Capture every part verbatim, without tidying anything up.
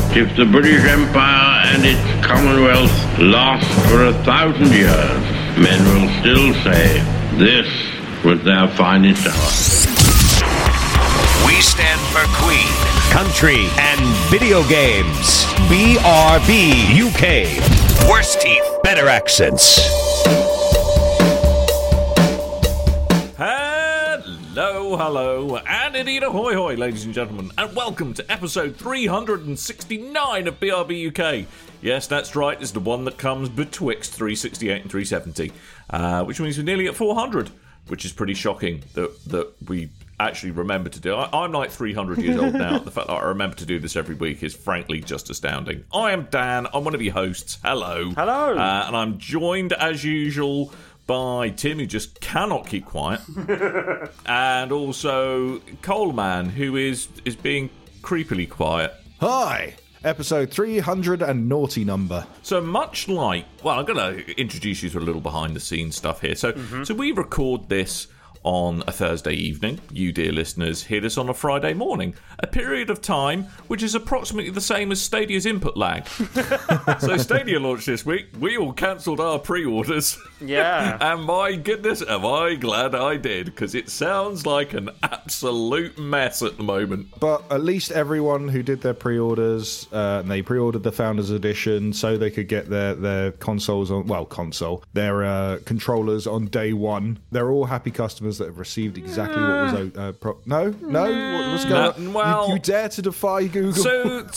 If the British Empire and its Commonwealth last for a thousand years, men will still say this was their finest hour. We stand for Queen, Country, and Video Games. B R B U K. Worse teeth, better accents. Hello, hello, and indeed ahoy hoy, ladies and gentlemen, and welcome to episode three hundred sixty-nine of B R B U K. Yes, that's right, it's the one that comes betwixt three sixty-eight and three seventy, uh, which means we're nearly at four hundred, which is pretty shocking that that we actually remember to do. I, I'm like three hundred years old now. The fact that I remember to do this every week is frankly just astounding. I am Dan, I'm one of your hosts. Hello. Hello. Uh, and I'm joined, as usual, by Tim, who just cannot keep quiet, and also Coleman, who is is being creepily quiet. Hi! Episode three hundred and naughty number. So much like, well, I'm going to introduce you to a little behind-the-scenes stuff here. So, mm-hmm. so we record this on a Thursday evening. You, dear listeners, hear this on a Friday morning. A period of time which is approximately the same as Stadia's input lag. So Stadia launched this week. We all cancelled our pre-orders. Yeah. And my goodness, am I glad I did, because it sounds like an absolute mess at the moment. But at least everyone who did their pre-orders, uh, and they pre-ordered the Founders Edition so they could get their, their consoles on, well, console, their uh, controllers on day one. They're all happy customers that have received exactly what was uh, pro- no no what, what's going no, on? Well, you, you dare to defy Google? So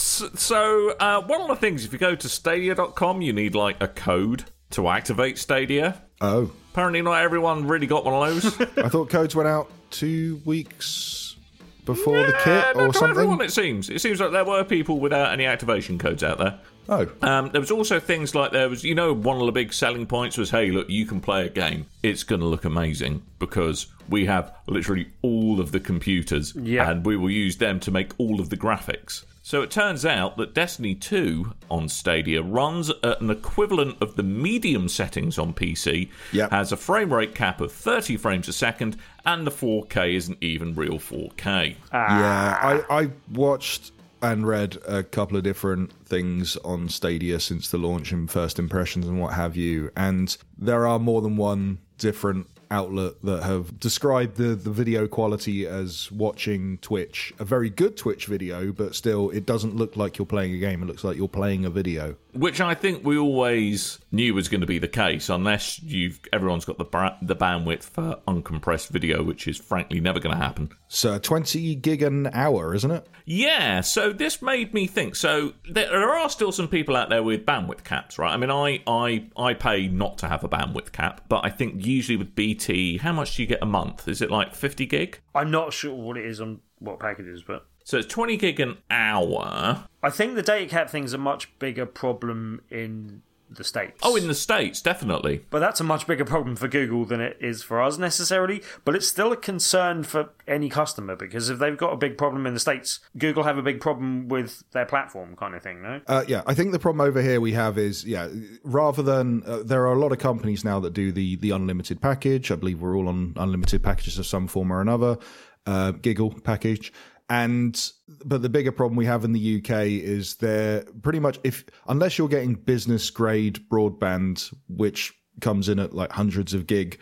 so uh, one of the things, if you go to Stadia dot com, you need like a code to activate Stadia. Oh, apparently not everyone really got one of those. I thought codes went out two weeks before yeah, the kit or not to something. Everyone, it seems it seems like there were people without any activation codes out there. Oh. Um, there was also things like there was, you know, one of the big selling points was, hey, look, you can play a game. It's going to look amazing because we have literally all of the computers yeah. and we will use them to make all of the graphics. So it turns out that Destiny two on Stadia runs at an equivalent of the medium settings on P C, yep. has a frame rate cap of thirty frames a second, and the four K isn't even real four K. Ah. Yeah, I, I watched and read a couple of different things on Stadia since the launch and first impressions and what have you, and there are more than one different outlet that have described the, the video quality as watching Twitch, a very good Twitch video, but still it doesn't look like you're playing a game, it looks like you're playing a video. Which I think we always knew was going to be the case, unless you've everyone's got the bra- the bandwidth for uncompressed video, which is frankly never going to happen. So twenty gig an hour, isn't it? Yeah, so this made me think. So there are still some people out there with bandwidth caps, right? I mean, I, I, I pay not to have a bandwidth cap, but I think usually with B T, how much do you get a month? Is it like fifty gig? I'm not sure what it is on what packages, but... So it's twenty gig an hour. I think the data cap thing's a much bigger problem in the States. Oh, in the States, definitely. But that's a much bigger problem for Google than it is for us necessarily. But it's still a concern for any customer, because if they've got a big problem in the States, Google have a big problem with their platform kind of thing, no? Uh, yeah, I think the problem over here we have is, yeah, rather than, uh, there are a lot of companies now that do the, the unlimited package. I believe we're all on unlimited packages of some form or another. Uh, Giggle package. And but the bigger problem we have in the U K is they're pretty much, if unless you're getting business grade broadband, which comes in at like hundreds of gig,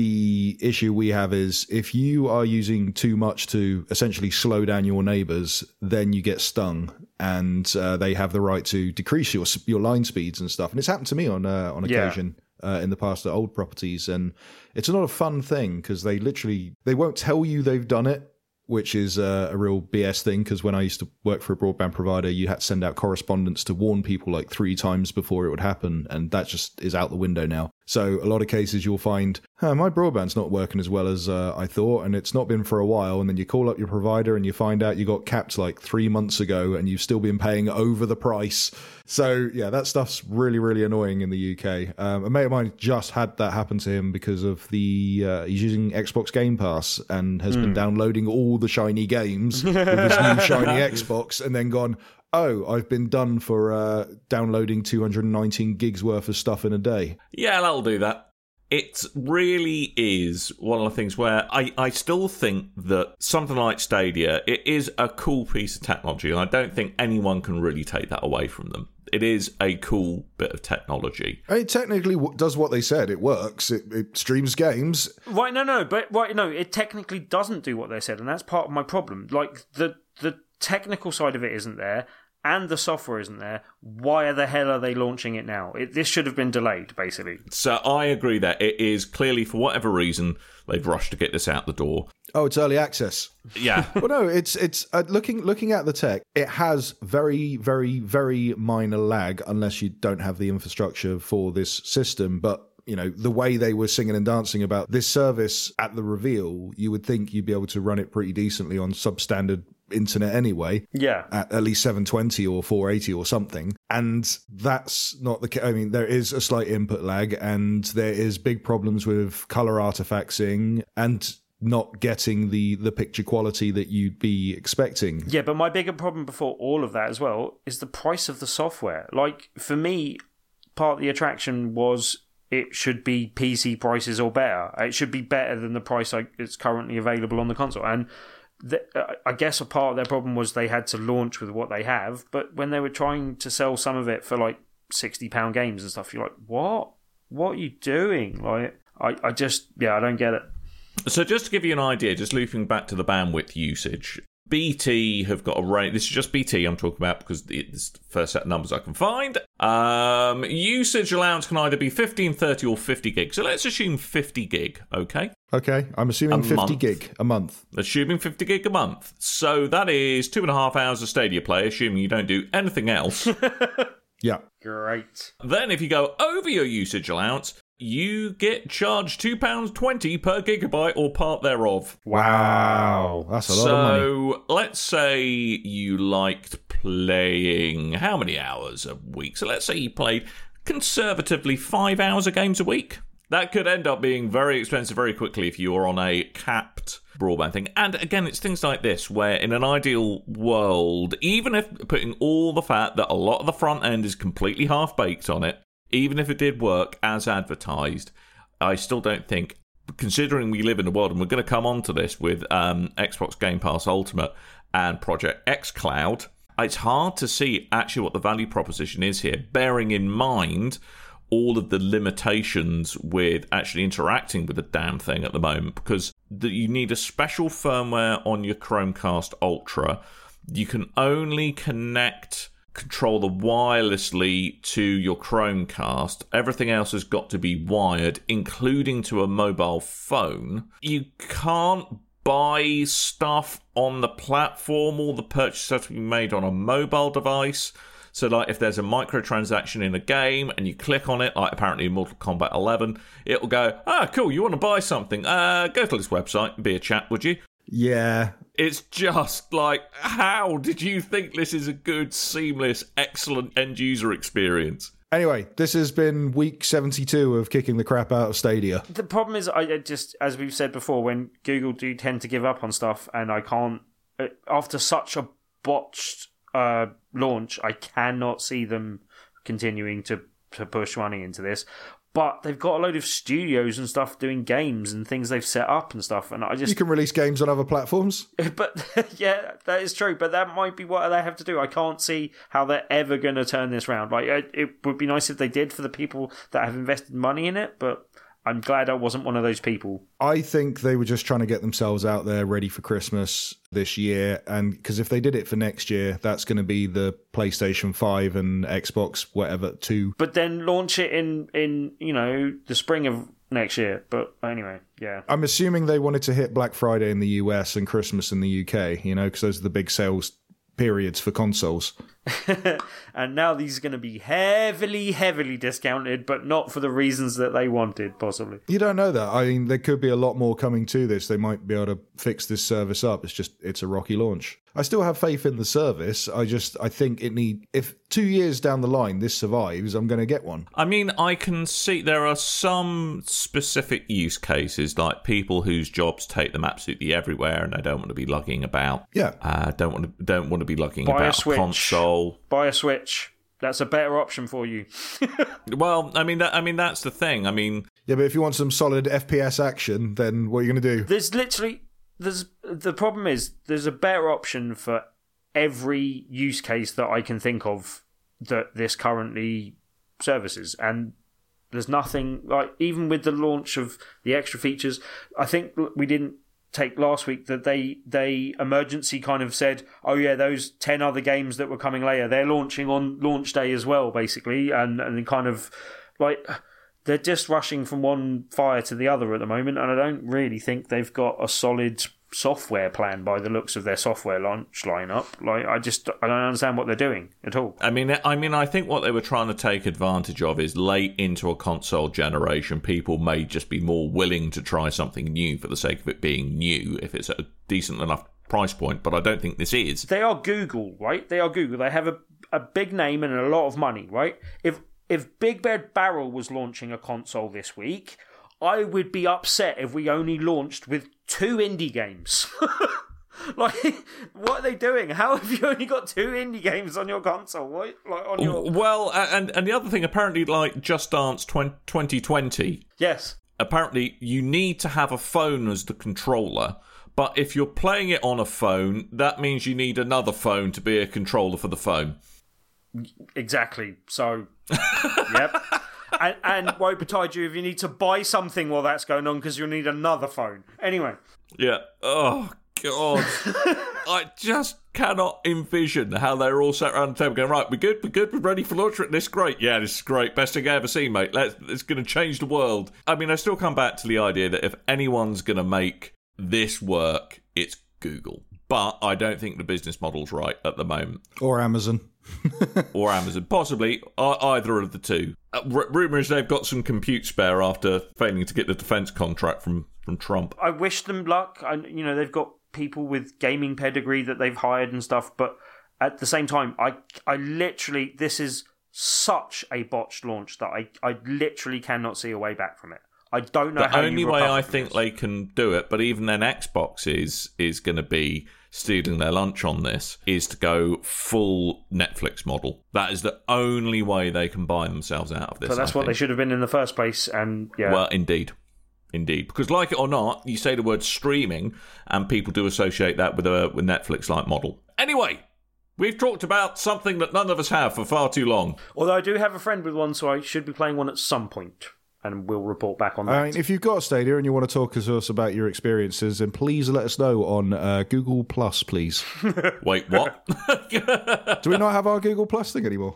the issue we have is if you are using too much to essentially slow down your neighbors, then you get stung, and uh, they have the right to decrease your your line speeds and stuff. And it's happened to me on uh, on occasion. Yeah. Uh, in the past at old properties, and it's not a fun thing because they literally they won't tell you they've done it, which is uh, a real B S thing, because when I used to work for a broadband provider, you had to send out correspondence to warn people like three times before it would happen, and that just is out the window now. So a lot of cases you'll find, huh, my broadband's not working as well as uh, I thought, and it's not been for a while, and then you call up your provider and you find out you got capped like three months ago and you've still been paying over the price. So yeah, that stuff's really, really annoying in the U K. Um, a mate of mine just had that happen to him because of the, uh, he's using Xbox Game Pass and has mm. been downloading all the shiny games with his new shiny Xbox, and then gone, oh, I've been done for uh, downloading two hundred nineteen gigs worth of stuff in a day. Yeah, that'll do that. It really is one of the things where I, I still think that something like Stadia, it is a cool piece of technology, and I don't think anyone can really take that away from them. It is a cool bit of technology. I mean, it technically does what they said. It works. It, it streams games. Right, no, no, but right, no, it technically doesn't do what they said, and that's part of my problem. Like, the the technical side of it isn't there, and the software isn't there. Why the hell are they launching it now? It, this should have been delayed, basically. So I agree that it is clearly, for whatever reason, they've rushed to get this out the door. Oh, it's early access. Yeah. Well, no, it's it's uh, looking looking at the tech. It has very, very, very minor lag unless you don't have the infrastructure for this system. But you know, the way they were singing and dancing about this service at the reveal, you would think you'd be able to run it pretty decently on substandard internet anyway. Yeah. At at least seven twenty or four eighty or something. And that's not the case. I mean, there is a slight input lag, and there is big problems with color artifacting and not getting the, the picture quality that you'd be expecting. Yeah, but my bigger problem before all of that as well is the price of the software. Like, for me, part of the attraction was it should be P C prices or better. It should be better than the price that's currently available on the console. And the, uh, I guess a part of their problem was they had to launch with what they have, but when they were trying to sell some of it for like sixty pound games and stuff, you're like, what? What are you doing? Like, I, I just, yeah, I don't get it. So just to give you an idea, just looping back to the bandwidth usage, B T have got a range. This is just B T I'm talking about because it's the first set of numbers I can find. Um, usage allowance can either be fifteen, thirty or fifty gig. So let's assume fifty gig, okay? Okay, I'm assuming A fifty month. gig a month. Assuming fifty gig a month. So that is two and a half hours of Stadia play, assuming you don't do anything else. Yeah. Great. Then if you go over your usage allowance, you get charged two pounds twenty per gigabyte or part thereof. Wow. That's a lot so, of money. let's say you liked playing how many hours a week? So let's say you played conservatively five hours of games a week. That could end up being very expensive very quickly if you're on a capped broadband thing. And again, it's things like this where in an ideal world, even if putting all the fact that a lot of the front end is completely half-baked on it, even if it did work as advertised, I still don't think, considering we live in a world, and we're going to come on to this with um, Xbox Game Pass Ultimate and Project xCloud, it's hard to see actually what the value proposition is here, bearing in mind all of the limitations with actually interacting with the damn thing at the moment, because the, you need a special firmware on your Chromecast Ultra. You can only connect controller wirelessly to your Chromecast. Everything else has got to be wired, including to a mobile phone. You can't buy stuff on the platform. All the purchases have to be made on a mobile device. So, like, if there's a microtransaction in a game and you click on it, like apparently in Mortal Kombat eleven, it'll go, ah, cool, you want to buy something? Uh, go to this website and be a chat, would you? Yeah. It's just like, how did you think this is a good, seamless, excellent end-user experience? Anyway, this has been week seventy-two of kicking the crap out of Stadia. The problem is, I just, as we've said before, when Google do tend to give up on stuff, and I can't, after such a botched uh, launch, I cannot see them continuing to, to push money into this. But they've got a load of studios and stuff doing games and things they've set up and stuff, and I just You can release games on other platforms. But yeah, that is true. But that might be what they have to do. I can't see how they're ever going to turn this round. Like, it, it would be nice if they did for the people that have invested money in it, but I'm glad I wasn't one of those people. I think they were just trying to get themselves out there ready for Christmas this year, and because if they did it for next year, that's going to be the PlayStation five and Xbox whatever two. But then launch it in, in you know, the spring of next year. But anyway, yeah. I'm assuming they wanted to hit Black Friday in the U S and Christmas in the U K, you know, because those are the big sales periods for consoles. And now these are going to be heavily, heavily discounted, but not for the reasons that they wanted, possibly. You don't know that. I mean, there could be a lot more coming to this. They might be able to fix this service up. It's just, it's a rocky launch. I still have faith in the service. I just, I think it need, if two years down the line this survives, I'm going to get one. I mean, I can see there are some specific use cases, like people whose jobs take them absolutely everywhere and they don't want to be lugging about. Yeah. Uh, don't want to, don't want to be lugging Buy a about a Switch. console. Buy a Switch. That's a better option for you. Well, I mean, that, I mean, that's the thing. I mean, Yeah, but if you want some solid F P S action, then what are you going to do? There's literally there's the problem is there's a better option for every use case that I can think of that this currently services, and there's nothing like, even with the launch of the extra features, I think we didn't take last week that they they emergency kind of said, oh yeah, those ten other games that were coming later, they're launching on launch day as well, basically, and and kind of like they're just rushing from one fire to the other at the moment, and I don't really think they've got a solid software plan by the looks of their software launch lineup. Like, I just I don't understand what they're doing at all. I mean, I mean, I think what they were trying to take advantage of is late into a console generation, people may just be more willing to try something new for the sake of it being new, if it's at a decent enough price point. But I don't think this is. They are Google, right? They are Google. They have a a big name and a lot of money, right? If if Big Bad Barrel was launching a console this week, I would be upset if we only launched with two indie games. Like, what are they doing? How have you only got two indie games on your console? What, like on your... Well, and and the other thing, apparently, like Just Dance twenty twenty. Yes. Apparently, you need to have a phone as the controller. But if you're playing it on a phone, that means you need another phone to be a controller for the phone. Exactly. So, yep. And, and woe betide you if you need to buy something while that's going on, because you'll need another phone. Anyway. Yeah. Oh, God. I just cannot envision how they're all sat around the table going, right, we're good, we're good, we're ready for launch. This is great. Yeah, this is great. Best thing I ever seen, mate. Let's, it's going to change the world. I mean, I still come back to the idea that if anyone's going to make this work, it's Google. But I don't think the business model's right at the moment. Or Amazon. Or Amazon. Possibly either of the two. Uh, r- rumour is they've got some compute spare after failing to get the defence contract from, from Trump. I wish them luck. I, you know, they've got people with gaming pedigree that they've hired and stuff, but at the same time, I, I literally, this is such a botched launch that I, I literally cannot see a way back from it. I don't know the how only you way I from think this. they can do it, but even then Xbox is is going to be stealing their lunch on this, is to go full Netflix model. That is the only way they can buy themselves out of this. So that's I what think. they should have been in the first place, and yeah. Well, indeed. Indeed. Because like it or not, you say the word streaming and people do associate that with a with Netflix-like model. Anyway, we've talked about something that none of us have for far too long. Although I do have a friend with one, so I should be playing one at some point. And we'll report back on that. I mean, if you've got Stadia and you want to talk to us about your experiences, then please let us know on uh, Google Plus, please. Wait, what? Do we not have our Google Plus thing anymore?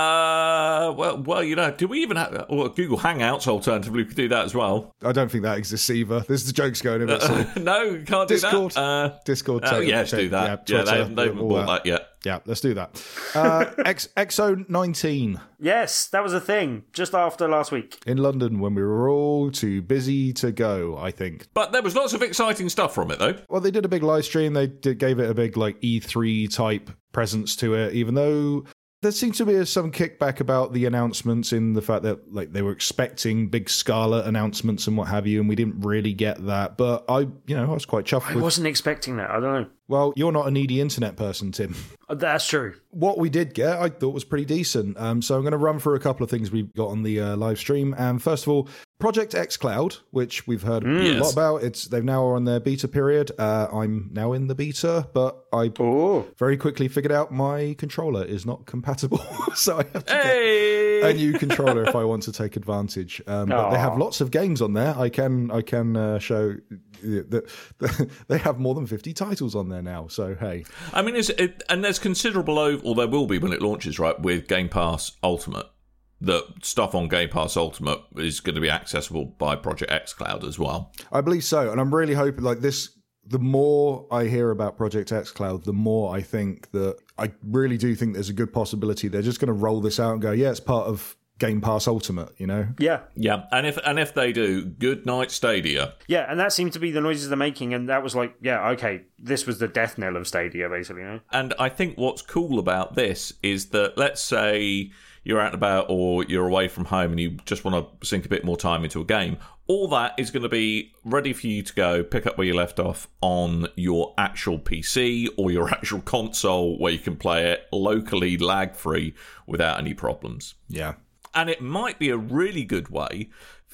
Uh, well, well, you know, do we even have well, Google Hangouts? Alternatively, we could do that as well. I don't think that exists either. There's the jokes going a bit silly. No, you can't Discord. do that. Uh, Discord. Oh, yeah, let's do that. Yeah, Yeah, they, Twitter, they haven't all bought that. that yet. Yeah, let's do that. Uh, X- X O nineteen Yes, that was a thing just after last week. in London when we were all too busy to go, I think. But there was lots of exciting stuff from it, though. Well, they did a big live stream. They did, gave it a big like E three type presence to it, even though there seemed to be some kickback about the announcements in the fact that like they were expecting big Scarlet announcements and what have you, and we didn't really get that. But I, you know, I was quite chuffed I with. wasn't expecting that. I don't know. Well, you're not a needy internet person, Tim. That's true. What we did get, I thought was pretty decent. Um, so I'm going to run through a couple of things we got on the uh, live stream. And first of all, Project xCloud, which we've heard Mm, a yes. lot about. It's they've now are on their beta period. Uh, I'm now in the beta, but I Oh. very quickly figured out my controller is not compatible, so I have to Hey! get a new controller if I want to take advantage. Um, but they have Aw. lots of games on there. I can I can uh, show that they have more than fifty titles on there now. So hey. I mean, it's, it, and there's considerable over, or there will be when it launches, right, with Game Pass Ultimate. The stuff on Game Pass Ultimate is going to be accessible by Project xCloud as well. I believe so, and I'm really hoping like this. The more I hear about Project xCloud, the more I think that I really do think there's a good possibility they're just going to roll this out and go, yeah, it's part of Game Pass Ultimate, you know? Yeah. Yeah, and if and if they do, good night Stadia. Yeah, and that seemed to be the noises they're making, and that was like, yeah, okay, this was the death knell of Stadia, basically, you know? And I think what's cool about this is that, let's say you're out and about or you're away from home and you just want to sink a bit more time into a game, all that is going to be ready for you to go pick up where you left off on your actual P C or your actual console where you can play it locally, lag-free, without any problems. Yeah. And it might be a really good way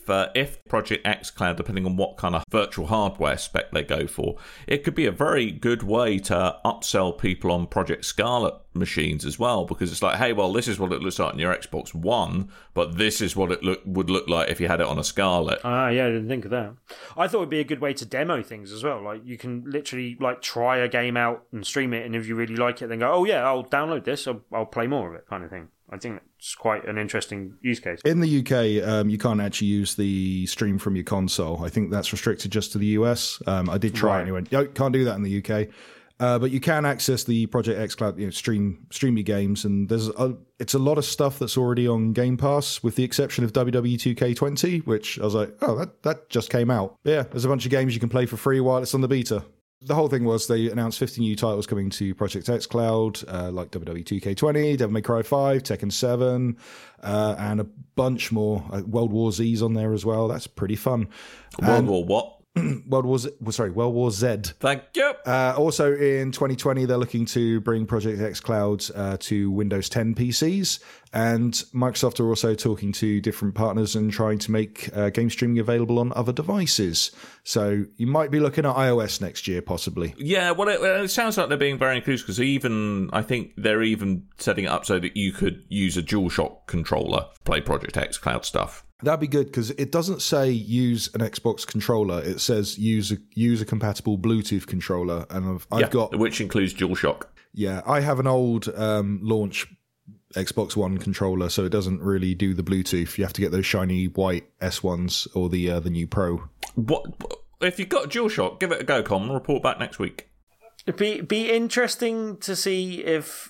if uh, if Project xCloud, depending on what kind of virtual hardware spec they go for, it could be a very good way to upsell people on Project Scarlet machines as well, because it's like, hey, well, this is what it looks like on your Xbox One, but this is what it look, would look like if you had it on a Scarlet. Ah, yeah, I didn't think of that. I thought it'd be a good way to demo things as well. Like, you can literally like try a game out and stream it, and if you really like it, then go, oh yeah, I'll download this, I'll, I'll play more of it, kind of thing. I think it's quite an interesting use case. In the U K, um, you can't actually use the stream from your console. I think that's restricted just to the U S. Um, I did try Right. it and it went, yo, can't do that in the U K. Uh, but you can access the Project xCloud, you know, stream stream your games, and there's a, it's a lot of stuff that's already on Game Pass, with the exception of W W E two K twenty, which I was like, oh, that, that just came out. But yeah, there's a bunch of games you can play for free while it's on the beta. The whole thing was they announced fifty new titles coming to Project xCloud, uh, like W W E two K twenty, Devil May Cry five, Tekken seven, uh, and a bunch more. Uh, World War Z's on there as well. That's pretty fun. World And War what? World War Z, well, sorry, World War Z. Thank you. Uh, also in twenty twenty, they're looking to bring Project xCloud uh, to Windows ten P Cs, and Microsoft are also talking to different partners and trying to make uh, game streaming available on other devices. So you might be looking at iOS next year, possibly. Yeah, well, it, it sounds like they're being very inclusive, because even, I think they're even setting it up so that you could use a DualShock controller, play Project xCloud stuff. That'd be good, because it doesn't say use an Xbox controller. It says use a, use a compatible Bluetooth controller. And I've, I've yeah, got... which includes DualShock. Yeah, I have an old um, launch Xbox One controller, so it doesn't really do the Bluetooth. You have to get those shiny white S ones or the uh, the new Pro. What if you've got DualShock? Give it a go, Con. Report back next week. It'd be be interesting to see if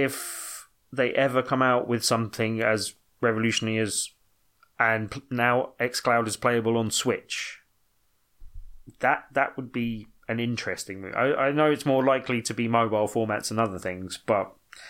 if they ever come out with something as revolutionary as, and now xCloud is playable on Switch. That that would be an interesting move. I, I know it's more likely to be mobile formats and other things, but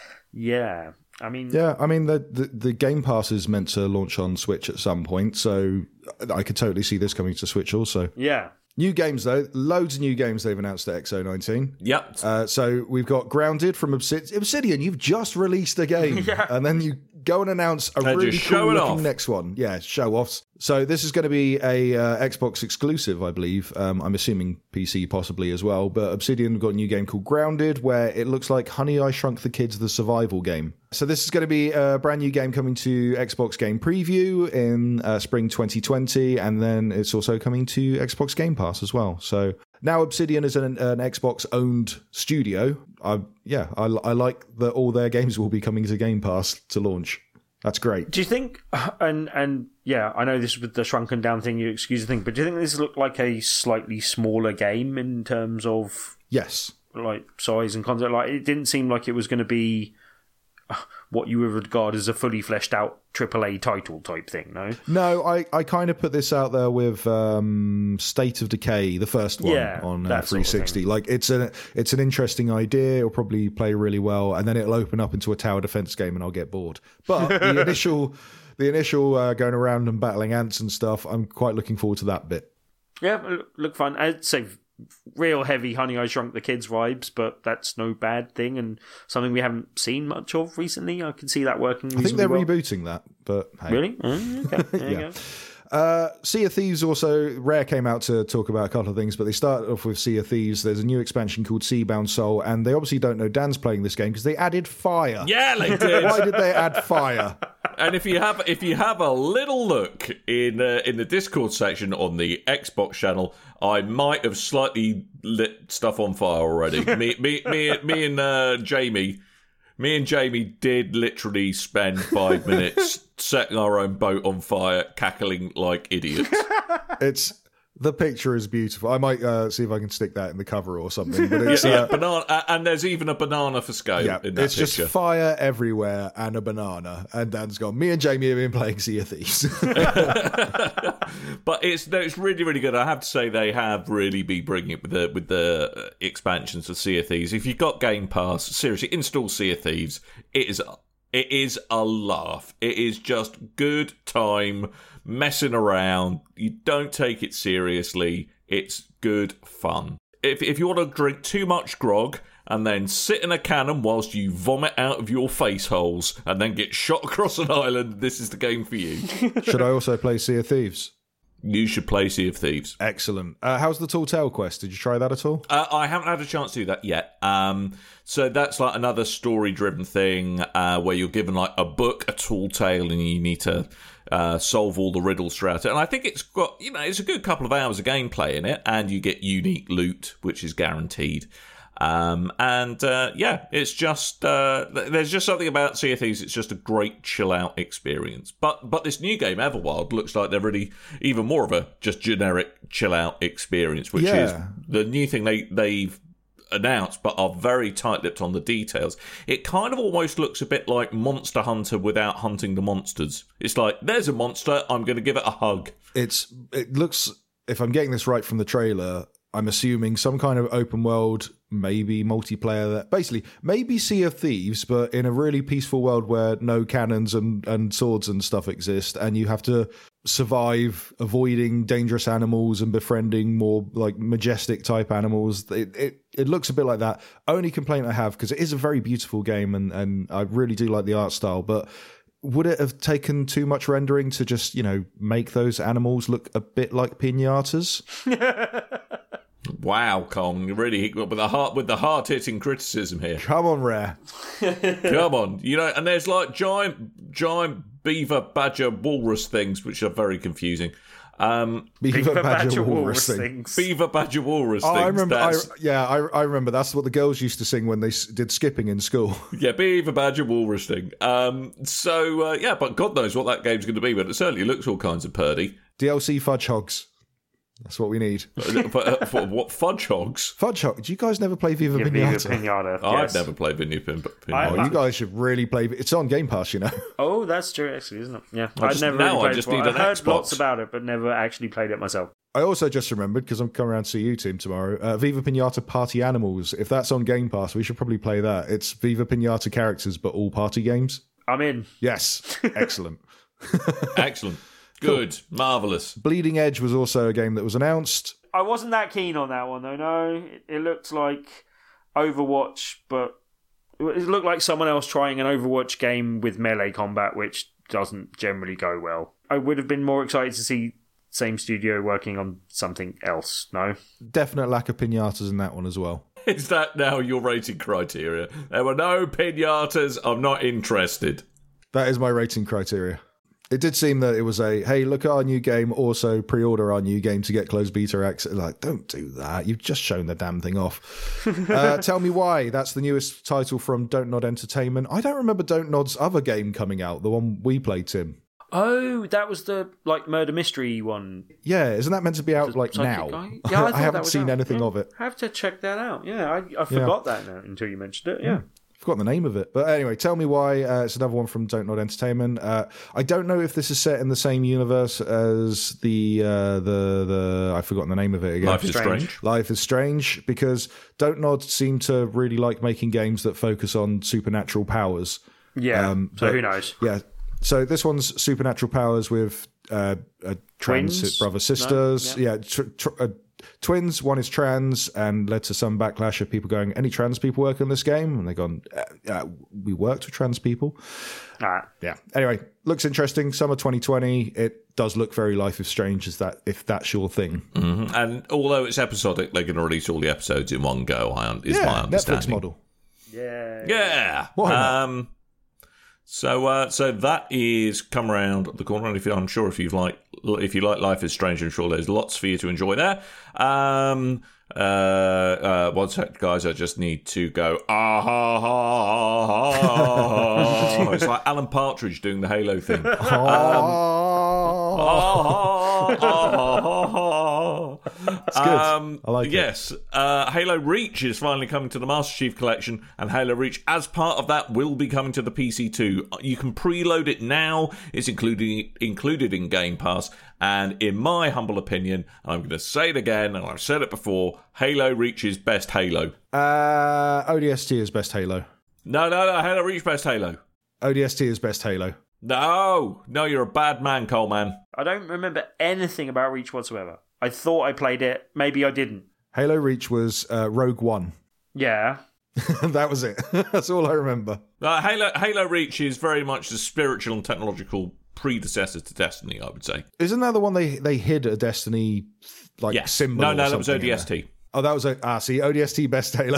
yeah, I mean, Yeah, I mean, the, the, the Game Pass is meant to launch on Switch at some point, so I could totally see this coming to Switch also. yeah. New games, though. Loads of new games they've announced at X O nineteen. Yep. Uh, so we've got Grounded from Obsidian. Obsidian, you've just released a game. Yeah. And then you go and announce a They're really just cool showing looking off. next one. Yeah, show-offs. So this is going to be a uh, Xbox exclusive, I believe. Um, I'm assuming P C possibly as well. But Obsidian have got a new game called Grounded, where it looks like Honey, I Shrunk the Kids, the survival game. So this is going to be a brand new game coming to Xbox Game Preview in uh, spring twenty twenty, and then it's also coming to Xbox Game Pass as well. So now Obsidian is an, an Xbox-owned studio. I, yeah, I, I like that all their games will be coming to Game Pass to launch. That's great. Do you think, and and yeah, I know this with the shrunken down thing, you excuse the thing, but do you think this looked like a slightly smaller game in terms of Yes. like size and content? Like, it didn't seem like it was going to be what you would regard as a fully fleshed out triple A title type thing, no? No, I, I kind of put this out there with um, State of Decay, the first one Yeah, on uh, that sort three of sixty. thing. Like it's an it's an interesting idea. It'll probably play really well, and then it'll open up into a tower defense game, and I'll get bored. But the initial the initial uh, going around and battling ants and stuff, I'm quite looking forward to that bit. Yeah, look, look fun. I'd say real heavy Honey, I Shrunk the Kids vibes, but that's no bad thing, and something we haven't seen much of recently. I can see that working. I think they're well. rebooting that, but hey. Really? Mm, okay, there you Yeah. go. Uh, Sea of Thieves also, Rare came out to talk about a couple of things, but they started off with Sea of Thieves. There's a new expansion called Seabound Soul, and they obviously don't know Dan's playing this game because they added fire. Yeah, they did. Why did they add fire? And if you have if you have a little look in uh, in the Discord section on the Xbox channel, I might have slightly lit stuff on fire already. me, me, me, me, and uh, Jamie, me and Jamie did literally spend five minutes setting our own boat on fire, cackling like idiots. It's the picture is beautiful. I might uh, see if I can stick that in the cover or something. But it's yeah, yeah, uh, banana, uh, and there's even a banana for scale yeah, in that it's picture. just fire everywhere and a banana. And Dan's gone. Me and Jamie have been playing Sea of Thieves. But it's no, it's really really good. I have to say they have really been bringing it with the with the uh, expansions of Sea of Thieves. If you've got Game Pass, seriously install Sea of Thieves. It is it is a laugh. It is just good time messing around. You don't take it seriously. It's good fun. If if you want to drink too much grog and then sit in a cannon whilst you vomit out of your face holes and then get shot across an island, this is the game for you. Should I also play Sea of Thieves? You should play Sea of Thieves. Excellent. Uh, how's the Tall Tale quest? Did you try that at all? Uh, I haven't had a chance to do that yet. Um, so that's like another story-driven thing uh, where you're given like a book, a tall tale, and you need to uh, solve all the riddles throughout it. And I think it's got, you know, it's a good couple of hours of gameplay in it, and you get unique loot, which is guaranteed. Um, and uh, yeah, it's just uh, there's just something about Sea of Thieves. It's just a great chill out experience. But but this new game, Everwild, looks like they're really even more of a just generic chill out experience, which Yeah. is the new thing they they've announced, but are very tight-lipped on the details. It kind of almost looks a bit like Monster Hunter without hunting the monsters. It's like, there's a monster, I'm going to give it a hug. It's it looks, if I'm getting this right from the trailer, I'm assuming some kind of open world, maybe multiplayer, that basically maybe Sea of Thieves, but in a really peaceful world where no cannons and, and swords and stuff exist, and you have to survive avoiding dangerous animals and befriending more like majestic type animals. It it, it looks a bit like that. Only complaint I have, because it is a very beautiful game and, and I really do like the art style, but would it have taken too much rendering to just, you know, make those animals look a bit like piñatas? Wow, Colm, you really hit with the heart with the hard hitting criticism here. Come on, Rare. Come on, you know, and there's like giant, giant beaver, badger, walrus things, which are very confusing. Um, Beaver, Beaver badger, Badger walrus Walrus thing. things. beaver, badger, walrus Oh, things. I remember. I, That's- yeah, I, I remember. That's what the girls used to sing when they s- did skipping in school. Yeah, beaver, badger, walrus thing. Um, so, uh, yeah, but God knows what that game's going to be, but it certainly looks all kinds of purdy. D L C fudge hogs. That's what we need. for, uh, for what, fudge hogs? Fudge hog. Do you guys never play Viva Yeah, Pinata? Viva Pinata. Oh, yes. I've never played Vinny Pin. Pin I- Oh, you guys should really play. It's on Game Pass, you know. Oh, that's true, actually, isn't it? Yeah, I I've just- never now really I played it just before. need I've an heard Xbox. lots about it, but never actually played it myself. I also just remembered, because I'm coming around to see you, team, tomorrow. Uh, Viva Pinata Party Animals. If that's on Game Pass, we should probably play that. It's Viva Pinata characters, but all party games. I'm in. Yes, excellent. Excellent. Good. Marvellous. Bleeding Edge was also a game that was announced. I wasn't that keen on that one, though, no. It, it looked like Overwatch, but it looked like someone else trying an Overwatch game with melee combat, which doesn't generally go well. I would have been more excited to see same studio working on something else, no? Definite lack of pinatas in that one as well. Is that now your rating criteria? There were no pinatas. I'm not interested. That is my rating criteria. It did seem that it was a, hey, look at our new game, also pre-order our new game to get closed beta access. Like, don't do that. You've just shown the damn thing off. uh, Tell Me Why. That's the newest title from Don't Nod Entertainment. I don't remember Don't Nod's other game coming out, the one we played, Tim. Oh, that was the like murder mystery one. Yeah, isn't that meant to be out like Psychic now? guy? Yeah, I, I thought haven't that was seen out. anything Yeah, of it. I have to check that out. Yeah, I, I forgot that now until you mentioned it. Yeah. Forgot the name of it. But anyway, Tell Me Why. Uh, it's another one from Don't Nod Entertainment. Uh, I don't know if this is set in the same universe as the, uh, the, the, I've forgotten the name of it again. Life is Strange. Life is Strange, because Don't Nod seem to really like making games that focus on supernatural powers. Yeah. Um, so but- who knows? Yeah. So this one's supernatural powers with uh, a trans Twins? brother sisters. No? Yeah, tr- tr- uh, twins. One is trans, and led to some backlash of people going, "Any trans people work on this game?" And they've gone, uh, uh, "We worked with trans people." Ah. Yeah. Anyway, looks interesting. Summer twenty twenty. It does look very Life is Strange. Is that if that's your thing? Mm-hmm. And although it's episodic, they're going to release all the episodes in one go. I un- is yeah, my understanding. Netflix model. Yeah. Yeah. Why not? Um, so, uh, so that is come around the corner, and if you, I'm sure if you like, if you like Life is Strange, I'm sure there's lots for you to enjoy there. Um, uh, uh, one sec, guys, I just need to go. Ah ha ha ha ha. It's like Alan Partridge doing the Halo thing. Um, Oh, Ah, ah, ah, ah. It's good. Um, I like it. yes, uh, Halo Reach is finally coming to the Master Chief Collection, and Halo Reach, as part of that, will be coming to the P C too. You can preload it now. It's included included in Game Pass, and in my humble opinion, and I'm going to say it again, and I've said it before, Halo Reach is best Halo. uh, O D S T is best Halo. No, no, no, Halo Reach best Halo. O D S T is best Halo. No, no, you're a bad man, Coleman. I don't remember anything about Reach whatsoever. I thought I played it. Maybe I didn't. Halo Reach was uh, Rogue One. Yeah. That was it. That's all I remember. Uh, Halo Halo Reach is very much the spiritual and technological predecessor to Destiny, I would say. Isn't that the one they they hid a Destiny like Yes. symbol? No, or no, that was O something D in S there? T. Oh, that was a ah. See, O D S T best Halo.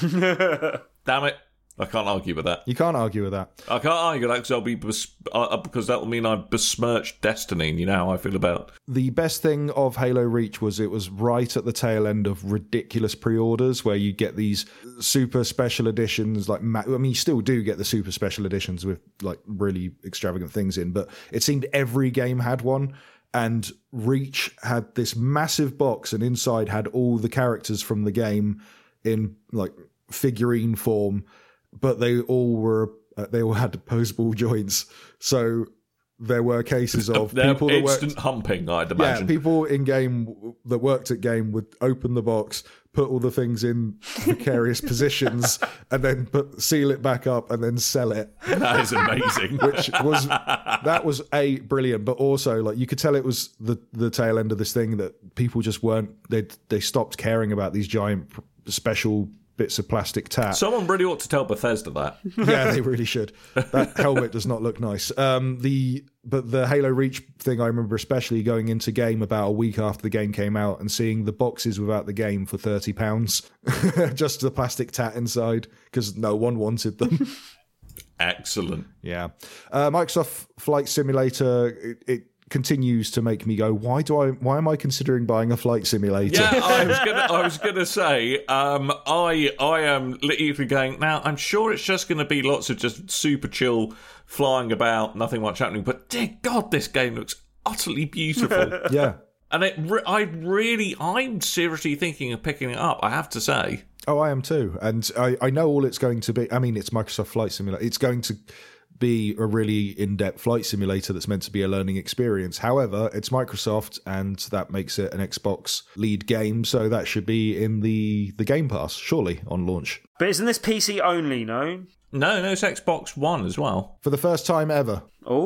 Damn it. I can't argue with that. You can't argue with that. I can't argue that because I'll be bes- uh, because that will mean I besmirched Destiny, and you know how I feel about it. The best thing of Halo Reach was it was right at the tail end of ridiculous pre-orders where you get these super special editions. Like, ma- I mean, you still do get the super special editions with like really extravagant things in, but it seemed every game had one. And Reach had this massive box, and inside had all the characters from the game in like figurine form. But they all were, uh, they all had opposable joints. So there were cases of They're people that instant worked, humping, I'd yeah, imagine. people in game that worked at game would open the box, put all the things in precarious positions, and then put, seal it back up and then sell it. That is amazing. Which was, that was a brilliant, but also like you could tell it was the, the tail end of this thing that people just weren't, they they stopped caring about these giant special bits of plastic tat. Someone really ought to tell Bethesda that. Yeah, they really should. That helmet does not look nice. Um, the but the Halo Reach thing, I remember especially going into game about a week after the game came out and seeing the boxes without the game for thirty pounds, just the plastic tat inside because no one wanted them. Excellent. Yeah, uh, Microsoft Flight Simulator. It, it continues to make me go, why do I? Why am I considering buying a flight simulator? Yeah, I was gonna. I was gonna say. Um, I I am literally going now. I'm sure it's just going to be lots of just super chill flying about, nothing much happening. But dear God, this game looks utterly beautiful. Yeah. And it, re- I really, I'm seriously thinking of picking it up. I have to say. Oh, I am too, and I, I know all it's going to be. I mean, it's Microsoft Flight Simulator. It's going to be a really in-depth flight simulator that's meant to be a learning experience. However, it's Microsoft, and that makes it an Xbox lead game, so that should be in the, the Game Pass, surely, on launch. But isn't this P C only, no? No, no, it's Xbox One as well. For the first time ever.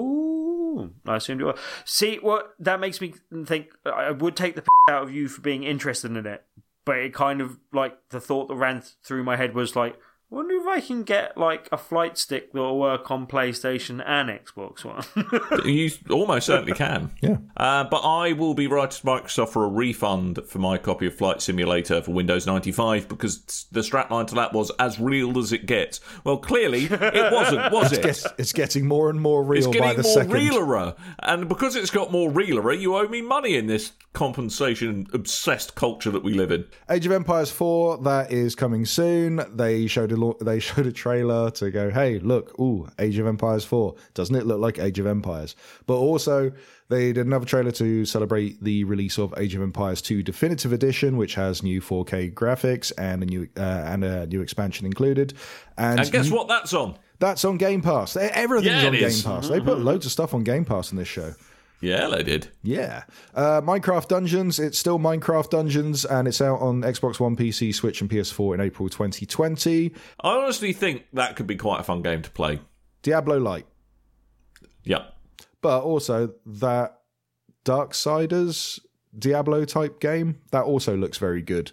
Oh, I assumed it was. See, what that makes me think, I would take the p- out of you for being interested in it, but it kind of, like, the thought that ran th- through my head was like, wonder if I can get like a flight stick that will work on PlayStation and Xbox One. You almost certainly can. Yeah. Uh, but I will be writing to Microsoft for a refund for my copy of Flight Simulator for Windows ninety-five because the strapline to that was as real as it gets. Well, clearly it wasn't, was it? It's, it's getting more and more real It's by getting the more second. realer, and because it's got more realer, you owe me money in this compensation-obsessed culture that we live in. Age of Empires four, that is coming soon. They showed a lo- they showed a trailer to go, hey, look, ooh, Age of Empires four. Doesn't it look like Age of Empires? But also, they did another trailer to celebrate the release of Age of Empires two Definitive Edition, which has new four K graphics and a new uh, and a new expansion included. And, And guess new- what that's on? That's on Game Pass. Everything's Yeah, it on Game is. Pass. They put loads of stuff on Game Pass in this show. Yeah, they did. Yeah. Uh, Minecraft Dungeons, it's still Minecraft Dungeons, and it's out on Xbox One, P C, Switch, and P S four in April twenty twenty. I honestly think that could be quite a fun game to play. Diablo Light. Yeah. But also that Darksiders Diablo type game, that also looks very good.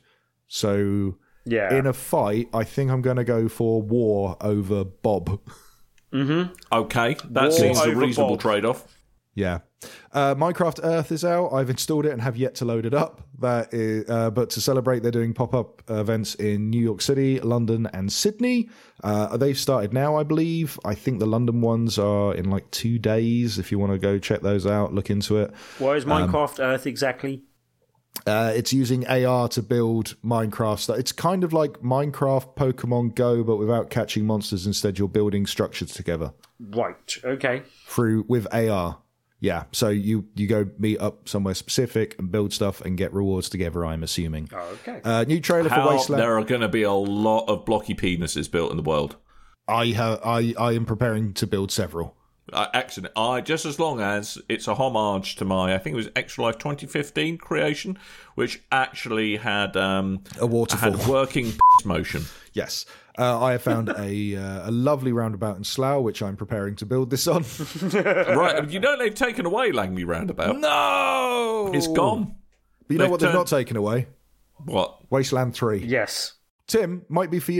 So Yeah. in a fight, I think I'm going to go for War over Bob. Okay, that War seems a over reasonable Bob. trade-off. Yeah. Uh, Minecraft Earth is out. I've installed it and have yet to load it up. That is, uh, but to celebrate, they're doing pop-up events in New York City, London, and Sydney. Uh, they've started now, I believe. I think the London ones are in like two days. If you want to go check those out, look into it. What is Minecraft Earth exactly? Uh, it's using A R to build Minecraft stuff. It's kind of like Minecraft Pokemon Go, but without catching monsters. Instead, you're building structures together Right, okay. through with A R. Yeah, so you, you go meet up somewhere specific and build stuff and get rewards together, I'm assuming. Okay. Uh, new trailer for How Wasteland. there are going to be a lot of blocky penises built in the world. I, have, I, I am preparing to build several. Uh, excellent. I just as long as it's a homage to my, I think it was Extra Life twenty fifteen creation, which actually had um, A waterfall. had working motion. Yes. Uh, I have found a uh, a lovely roundabout in Slough, which I'm preparing to build this on. Right, you know they've taken away Langley Roundabout. No! It's gone. But you know They've what they've turned- not taken away? What? Wasteland three. Yes. Tim, might be for you.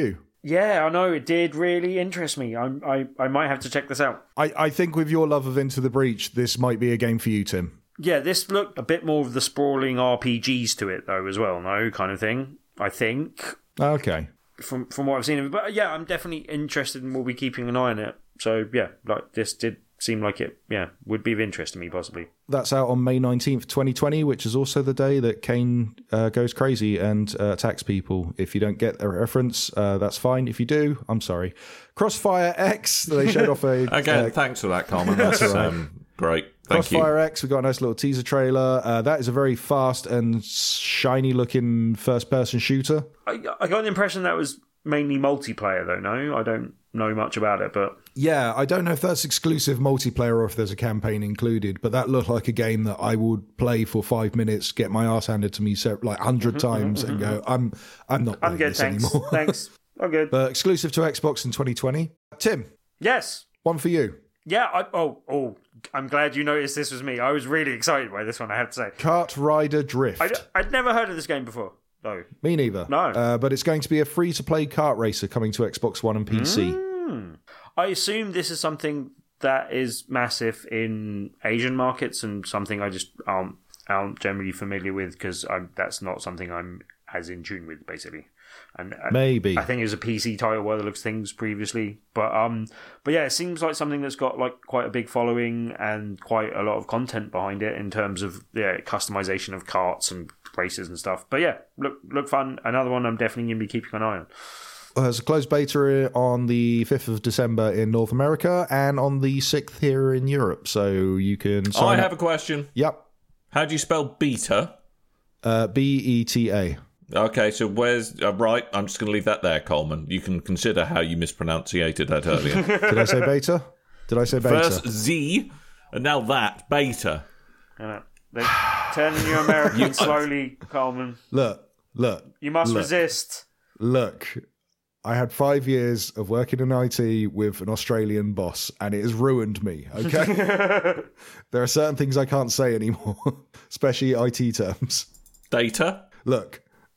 Yeah, I know, it did really interest me. I I, I might have to check this out. I, I think with your love of Into the Breach, this might be a game for you, Tim. Yeah, this looked a bit more of the sprawling R P Gs to it, though, as well, no? Kind of thing, I think. Okay. From from what I've seen of it. But yeah, I'm definitely interested and will be keeping an eye on it. So yeah, like this did seem like it, yeah, would be of interest to me, possibly. That's out on May nineteenth, twenty twenty, which is also the day that Kane uh, goes crazy and uh, attacks people. If you don't get a reference, uh, that's fine. If you do, I'm sorry. Crossfire X, they showed off a... Again, uh, thanks for that, Carmen. That's all right. um, great. Thank Crossfire you. X, we got a nice little teaser trailer. Uh, that is a very fast and shiny-looking first-person shooter. I, I got the impression that was mainly multiplayer, though, no? I don't know much about it, but... Yeah, I don't know if that's exclusive multiplayer or if there's a campaign included, but that looked like a game that I would play for five minutes, get my ass handed to me like a hundred mm-hmm, times, mm-hmm, and go, I'm I'm not playing I'm good, this thanks. anymore. Thanks, I'm good. But exclusive to Xbox in twenty twenty. Tim. Yes. One for you. Yeah, I, oh, oh, I'm glad you noticed this was me. I was really excited by this one, I have to say. Kart Rider Drift. I'd, I'd never heard of this game before, though. Me neither. No. Uh, but it's going to be a free-to-play kart racer coming to Xbox One and P C. Mm. I assume this is something that is massive in Asian markets and something I just aren't, aren't generally familiar with because that's not something I'm as in tune with, basically. And Maybe. I think it was a P C title by the looks of things previously. But um, but yeah, it seems like something that's got like quite a big following and quite a lot of content behind it in terms of yeah, customization of carts and races and stuff. But yeah, look look fun. Another one I'm definitely going to be keeping an eye on. There's a closed beta on the fifth of December in North America and on the sixth here in Europe. So you can sign I up. have a question. Yep. How do you spell beta? Uh, B E T A. Okay, so where's... Uh, right, I'm just going to leave that there, Coleman. You can consider how you mispronunciated that earlier. Did I say beta? Did I say beta? First Z, and now that, beta. Uh, they're turning you American slowly, Coleman. Look, look. You must look, resist. Look. I had five years of working in I T with an Australian boss, and it has ruined me, okay? There are certain things I can't say anymore, especially I T terms. Data? Look.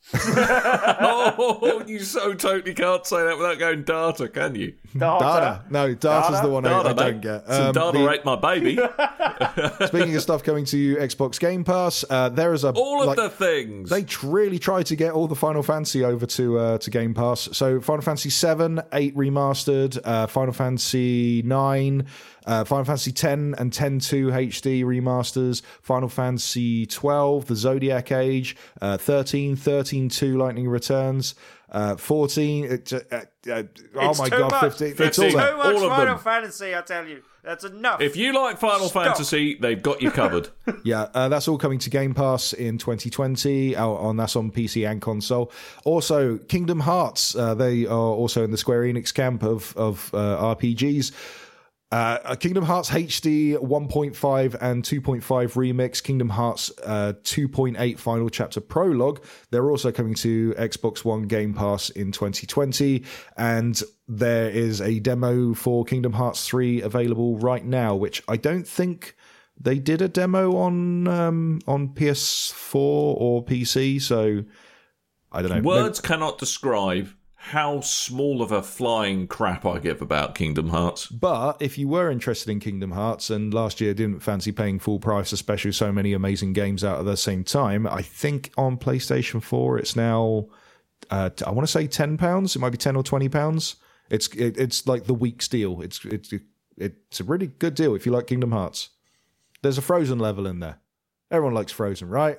Oh, you so totally can't say that without going data, can you? Data. Data. No, data's Data? the one Data, I, I don't mate. get. Some Um, data the- ate my baby. Speaking of stuff coming to Xbox Game Pass, uh, there is a... All of like, the things. They tr- really tried to get all the Final Fantasy over to uh, to Game Pass. So Final Fantasy seven, eight remastered, uh, Final Fantasy nine, uh, Final Fantasy ten and ten two H D remasters, Final Fantasy twelve, the Zodiac Age, uh, thirteen, thirteen two Lightning Returns, uh, fourteen, it, uh, uh, uh, oh It's my too god, much. fifteen. fifteen. It's all Too there. much All of Final them. Fantasy, I tell you. That's enough. If you like Final Stop. Fantasy, they've got you covered. Yeah, uh, that's all coming to Game Pass in twenty twenty. Out on that's on P C and console. Also, Kingdom Hearts. Uh, they are also in the Square Enix camp of of uh, R P Gs. Uh, Kingdom Hearts H D one point five and two point five remix, Kingdom Hearts uh, two point eight final chapter prologue. They're also coming to Xbox One Game Pass in twenty twenty, and there is a demo for Kingdom Hearts three available right now, which I don't think they did a demo on um, on P S four or P C, so I don't know. Words cannot describe how small of a flying crap I give about Kingdom Hearts. But if you were interested in Kingdom Hearts and last year didn't fancy paying full price, especially so many amazing games out at the same time, I think on PlayStation four it's now, uh, I want to say ten pounds. It might be ten or twenty pounds. It's it, it's like the week's deal. It's it's it's a really good deal if you like Kingdom Hearts. There's a Frozen level in there. Everyone likes Frozen, right?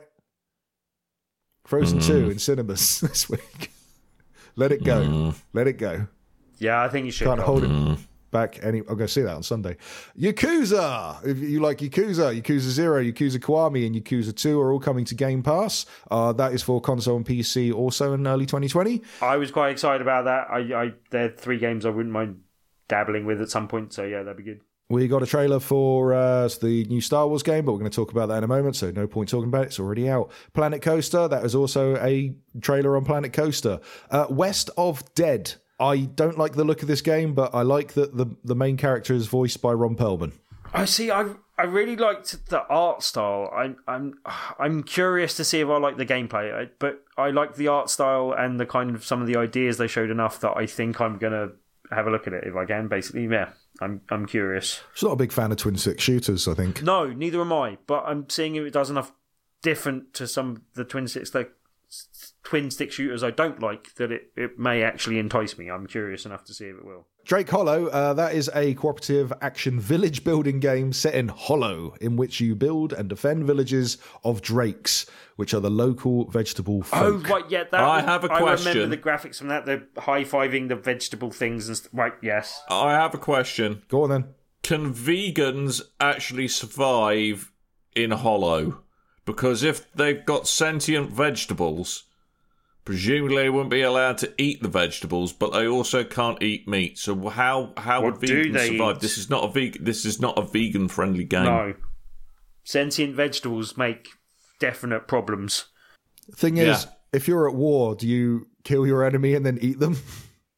Frozen Mm. two in cinemas this week. Let it go. Mm. Let it go. Yeah, I think you should. Can't go. hold Mm. it back any. I'm going to see that on Sunday. Yakuza. If you like Yakuza, Yakuza Zero, Yakuza Kiwami, and Yakuza Two are all coming to Game Pass. Uh, that is for console and P C also in early twenty twenty. I was quite excited about that. I, I, they're three games I wouldn't mind dabbling with at some point. So yeah, that'd be good. We got a trailer for uh, the new Star Wars game, but we're going to talk about that in a moment, so no point talking about it. It's already out. Planet Coaster, that is also a trailer on Planet Coaster. Uh, West of Dead. I don't like the look of this game, but I like that the, the main character is voiced by Ron Perlman. I see. I I really liked the art style. I'm I'm I'm curious to see if I like the gameplay, I, but I like the art style and the kind of some of the ideas they showed enough that I think I'm gonna have a look at it if I can. Basically, yeah, I'm I'm curious. She's not a big fan of twin stick shooters, I think. No, neither am I. But I'm seeing if it does enough different to some of the twin sticks like twin stick shooters I don't like that it, it may actually entice me. I'm curious enough to see if it will. Drake Hollow, uh, that is a cooperative action village building game set in Hollow, in which you build and defend villages of drakes, which are the local vegetable folk. Oh, right, yeah. That I was, have a I question. remember the graphics from that, the high-fiving the vegetable things and st- right, yes. I have a question. Go on then. Can vegans actually survive in Hollow? Because if they've got sentient vegetables, presumably they wouldn't be allowed to eat the vegetables, but they also can't eat meat. So how how What would do vegans they survive? eat? This is not a vegan. This is not a vegan friendly game. No. Sentient vegetables make definite problems. Thing Yeah. is, if you're at war, do you kill your enemy and then eat them?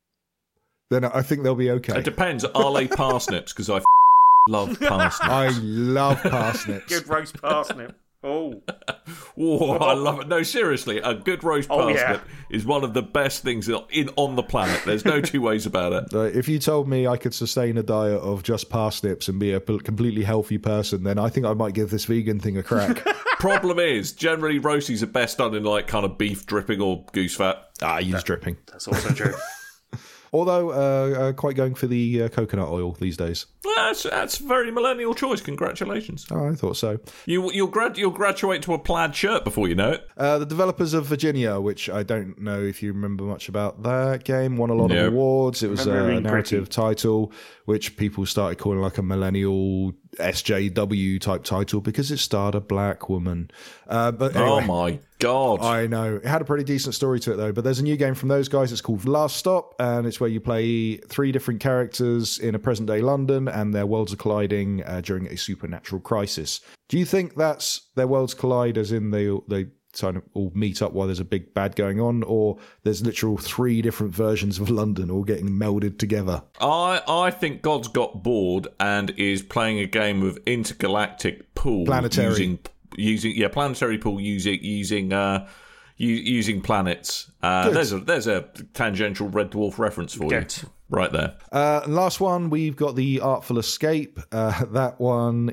Then I think they'll be okay. It depends. Are they parsnips? Because I f- love parsnips. I love parsnips. Good roast parsnip. Oh. Whoa, I love it. No, seriously, a good roast Oh, parsnip yeah. is one of the best things in, in on the planet. There's no two ways about it. Uh, if you told me I could sustain a diet of just parsnips and be a p- completely healthy person, then I think I might give this vegan thing a crack. Problem is, generally roasties are best done in like kind of beef dripping or goose fat. ah, I use dripping. That's also true. Although, uh, uh, quite going for the uh, coconut oil these days. That's that's a very millennial choice. Congratulations. Oh, I thought so. You you'll grad you'll graduate to a plaid shirt before you know it. Uh, the developers of Virginia, which I don't know if you remember much about that game, won a lot Nope. of awards. It was Remember a being narrative pretty. title, which people started calling like a millennial S J W type title because it starred a black woman. Uh, but anyway, Oh my god! I know. It had a pretty decent story to it, though. But there's a new game from those guys. It's called Last Stop, and it's where you play three different characters in a present-day London, and their worlds are colliding uh, during a supernatural crisis. Do you think that's their worlds collide as in they they kind of all meet up while there's a big bad going on, or there's literal three different versions of London all getting melded together? I I think God's got bored and is playing a game of intergalactic pool, Planetary. using using yeah planetary pool using using uh u- using planets. Uh, Good. there's a there's a tangential Red Dwarf reference for Good. you right there. Uh, and last one, we've got the Artful Escape. Uh, that one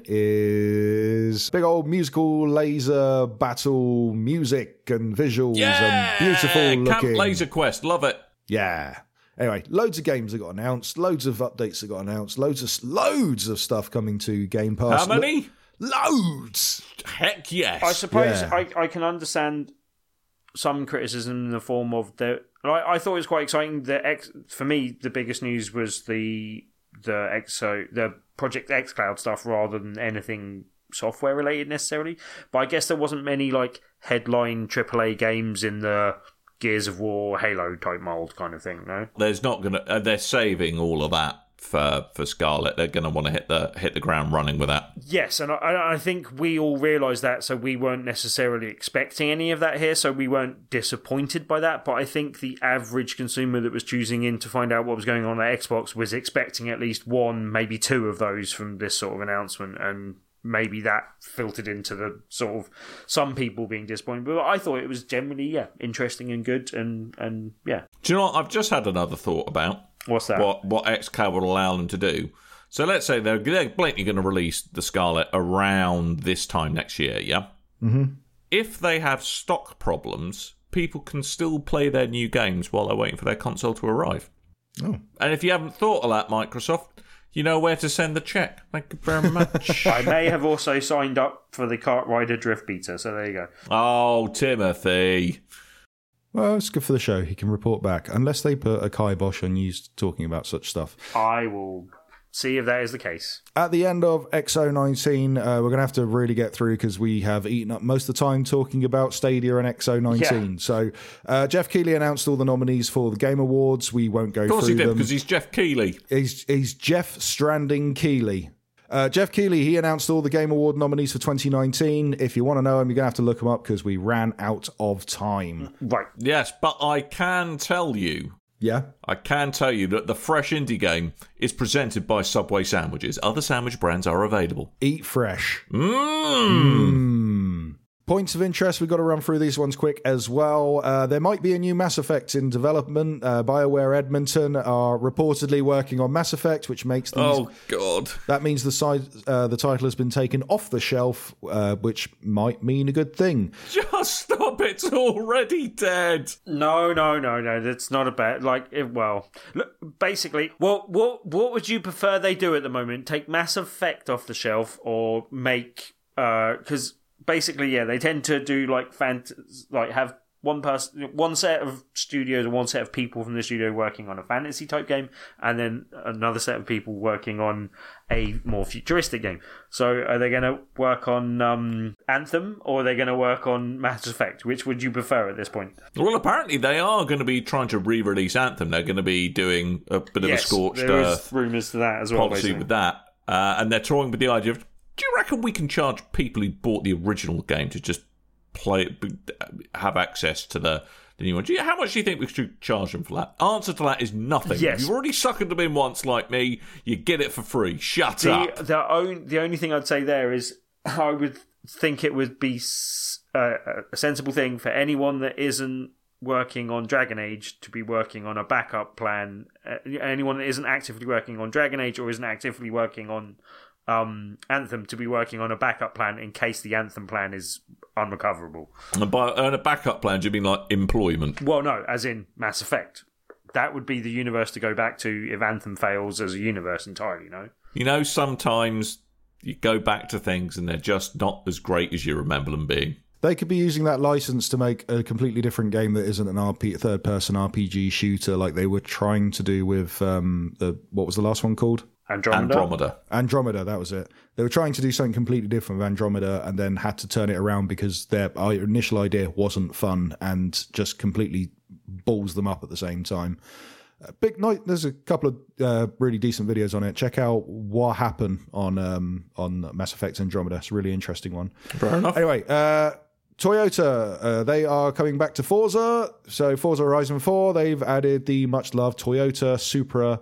is big old musical laser battle music and visuals and beautiful Camp looking. Laser Quest, love it. Yeah. Anyway, loads of games that got announced, loads of updates that got announced, loads of loads of stuff coming to Game Pass. How many? Lo- loads. Heck yes. I suppose Yeah. I, I can understand some criticism in the form of the. I, I thought it was quite exciting. The X, for me, the biggest news was the the Exo the Project xCloud stuff rather than anything software related necessarily. But I guess there wasn't many like headline triple A games in the Gears of War, Halo type mold kind of thing. No, There's not gonna. Uh, they're saving all of that for for Scarlet. They're gonna want to hit the hit the ground running with that. yes, and I, I think we all realised that, so we weren't necessarily expecting any of that here, so we weren't disappointed by that. But I think the average consumer that was choosing in to find out what was going on at Xbox was expecting at least one, maybe two of those from this sort of announcement, and maybe that filtered into the sort of some people being disappointed. But I thought it was generally, yeah, interesting and good, and, and yeah. Do you know what? I've just had another thought about What's that? what what xCloud would allow them to do. So let's say they're, they're blatantly going to release the Scarlet around this time next year, yeah? Mm-hmm. If they have stock problems, people can still play their new games while they're waiting for their console to arrive. Oh. And if you haven't thought of that, Microsoft, you know where to send the check. Thank you very much. I may have also signed up for the Kart Rider Drift Beta, so there you go. Oh, Timothy. Well, it's good for the show. He can report back, unless they put a kibosh on you talking about such stuff. I will see if that is the case. At the end of X O nineteen, uh, we're going to have to really get through because we have eaten up most of the time talking about Stadia and X O nineteen. Yeah. So uh, Jeff Keighley announced all the nominees for the Game Awards. We won't go Of course through he did, them. because he's Jeff Keighley. He's, he's Jeff Stranding Keighley. Uh, Jeff Keighley, he announced all the Game Award nominees for twenty nineteen. If you want to know him, you're going to have to look them up because we ran out of time. Right. Yes, but I can tell you Yeah. I can tell you that the fresh indie game is presented by Subway Sandwiches. Other sandwich brands are available. Eat fresh. Mmm. Mm. Points of interest, we've got to run through these ones quick as well. Uh, there might be a new Mass Effect in development. Uh, BioWare Edmonton are reportedly working on Mass Effect, which makes these... Oh, God. That means the side, uh, the title has been taken off the shelf, uh, which might mean a good thing. Just stop, it's already dead. No, no, no, no. That's not a bad. Like, it, well, look, basically, what what what would you prefer they do at the moment? Take Mass Effect off the shelf, or make because uh, basically, yeah, they tend to do like fant like have one person, one set of studios, or one set of people from the studio working on a fantasy type game, and then another set of people working on a more futuristic game. So, are they going to work on um, Anthem, or are they going to work on Mass Effect? Which would you prefer at this point? Well, apparently they are going to be trying to re-release Anthem. They're going to be doing a bit of yes, a scorched there is earth rumours to that as well. policy basically. with that, uh, and they're toying with the idea of, do you reckon we can charge people who bought the original game to just play, have access to the, the new one? Do you, how much do you think we should charge them for that? Answer to that is nothing. Yes. If you've already suckered them in once like me, you get it for free. Shut The, up. the, on, the only thing I'd say there is I would think it would be uh, a sensible thing for anyone that isn't working on Dragon Age to be working on a backup plan. Uh, anyone that isn't actively working on Dragon Age or isn't actively working on um, Anthem to be working on a backup plan in case the Anthem plan is unrecoverable. And by and a backup plan, do you mean like employment? Well, no, as in Mass Effect. That would be the universe to go back to if Anthem fails as a universe entirely, you know? You know, sometimes you go back to things and they're just not as great as you remember them being. They could be using that license to make a completely different game that isn't an R P, third-person R P G shooter like they were trying to do with um, the what was the last one called? Andromeda. Andromeda. Andromeda, that was it. They were trying to do something completely different with Andromeda and then had to turn it around because their initial idea wasn't fun and just completely balls them up at the same time. Uh, Big Night, there's a couple of uh, really decent videos on it. Check out what happened on um, on Mass Effect Andromeda. It's a really interesting one. Fair enough. Anyway, uh, Toyota, uh, they are coming back to Forza. So Forza Horizon four, they've added the much-loved Toyota Supra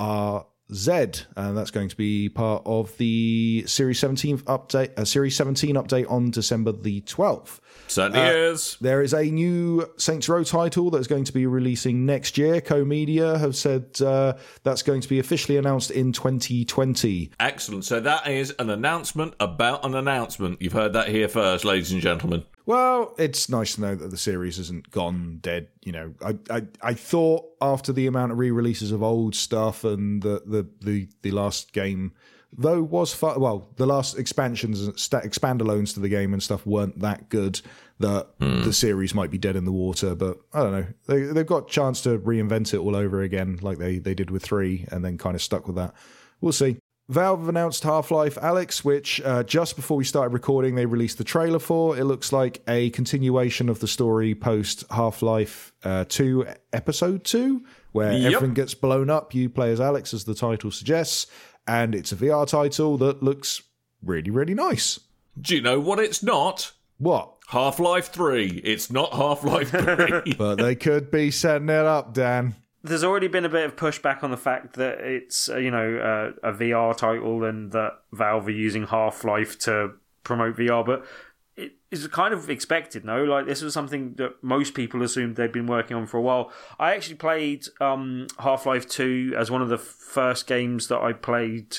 R Z, and that's going to be part of the Series seventeen update, uh, Series seventeen update on December the twelfth. Certainly Uh, is. There is a new Saints Row title that's going to be releasing next year. Co-Media have said uh, that's going to be officially announced in twenty twenty. Excellent. So that is an announcement about an announcement. You've heard that here first, ladies and gentlemen. Well, it's nice to know that the series isn't gone dead. You know, I I, I thought after the amount of re-releases of old stuff and the the the, the last game, though was fun, well, the last expansions and sta- expandalones to the game and stuff weren't that good, that mm. the series might be dead in the water. But I don't know. They they've got a chance to reinvent it all over again, like they they did with three, and then kind of stuck with that. We'll see. Valve announced Half-Life Alyx, which uh, just before we started recording, they released the trailer for. It looks like a continuation of the story post Half-Life uh, two, Episode two, where Yep. everything gets blown up. You play as Alex, as the title suggests, and it's a V R title that looks really, really nice. Do you know what it's not? What? Half-Life three. It's not Half-Life three. But they could be setting it up, Dan. There's already been a bit of pushback on the fact that it's, uh, you know, uh, a V R title and that Valve are using Half-Life to promote V R, but it is kind of expected, no? Like, this was something that most people assumed they'd been working on for a while. I actually played um, Half-Life two as one of the first games that I played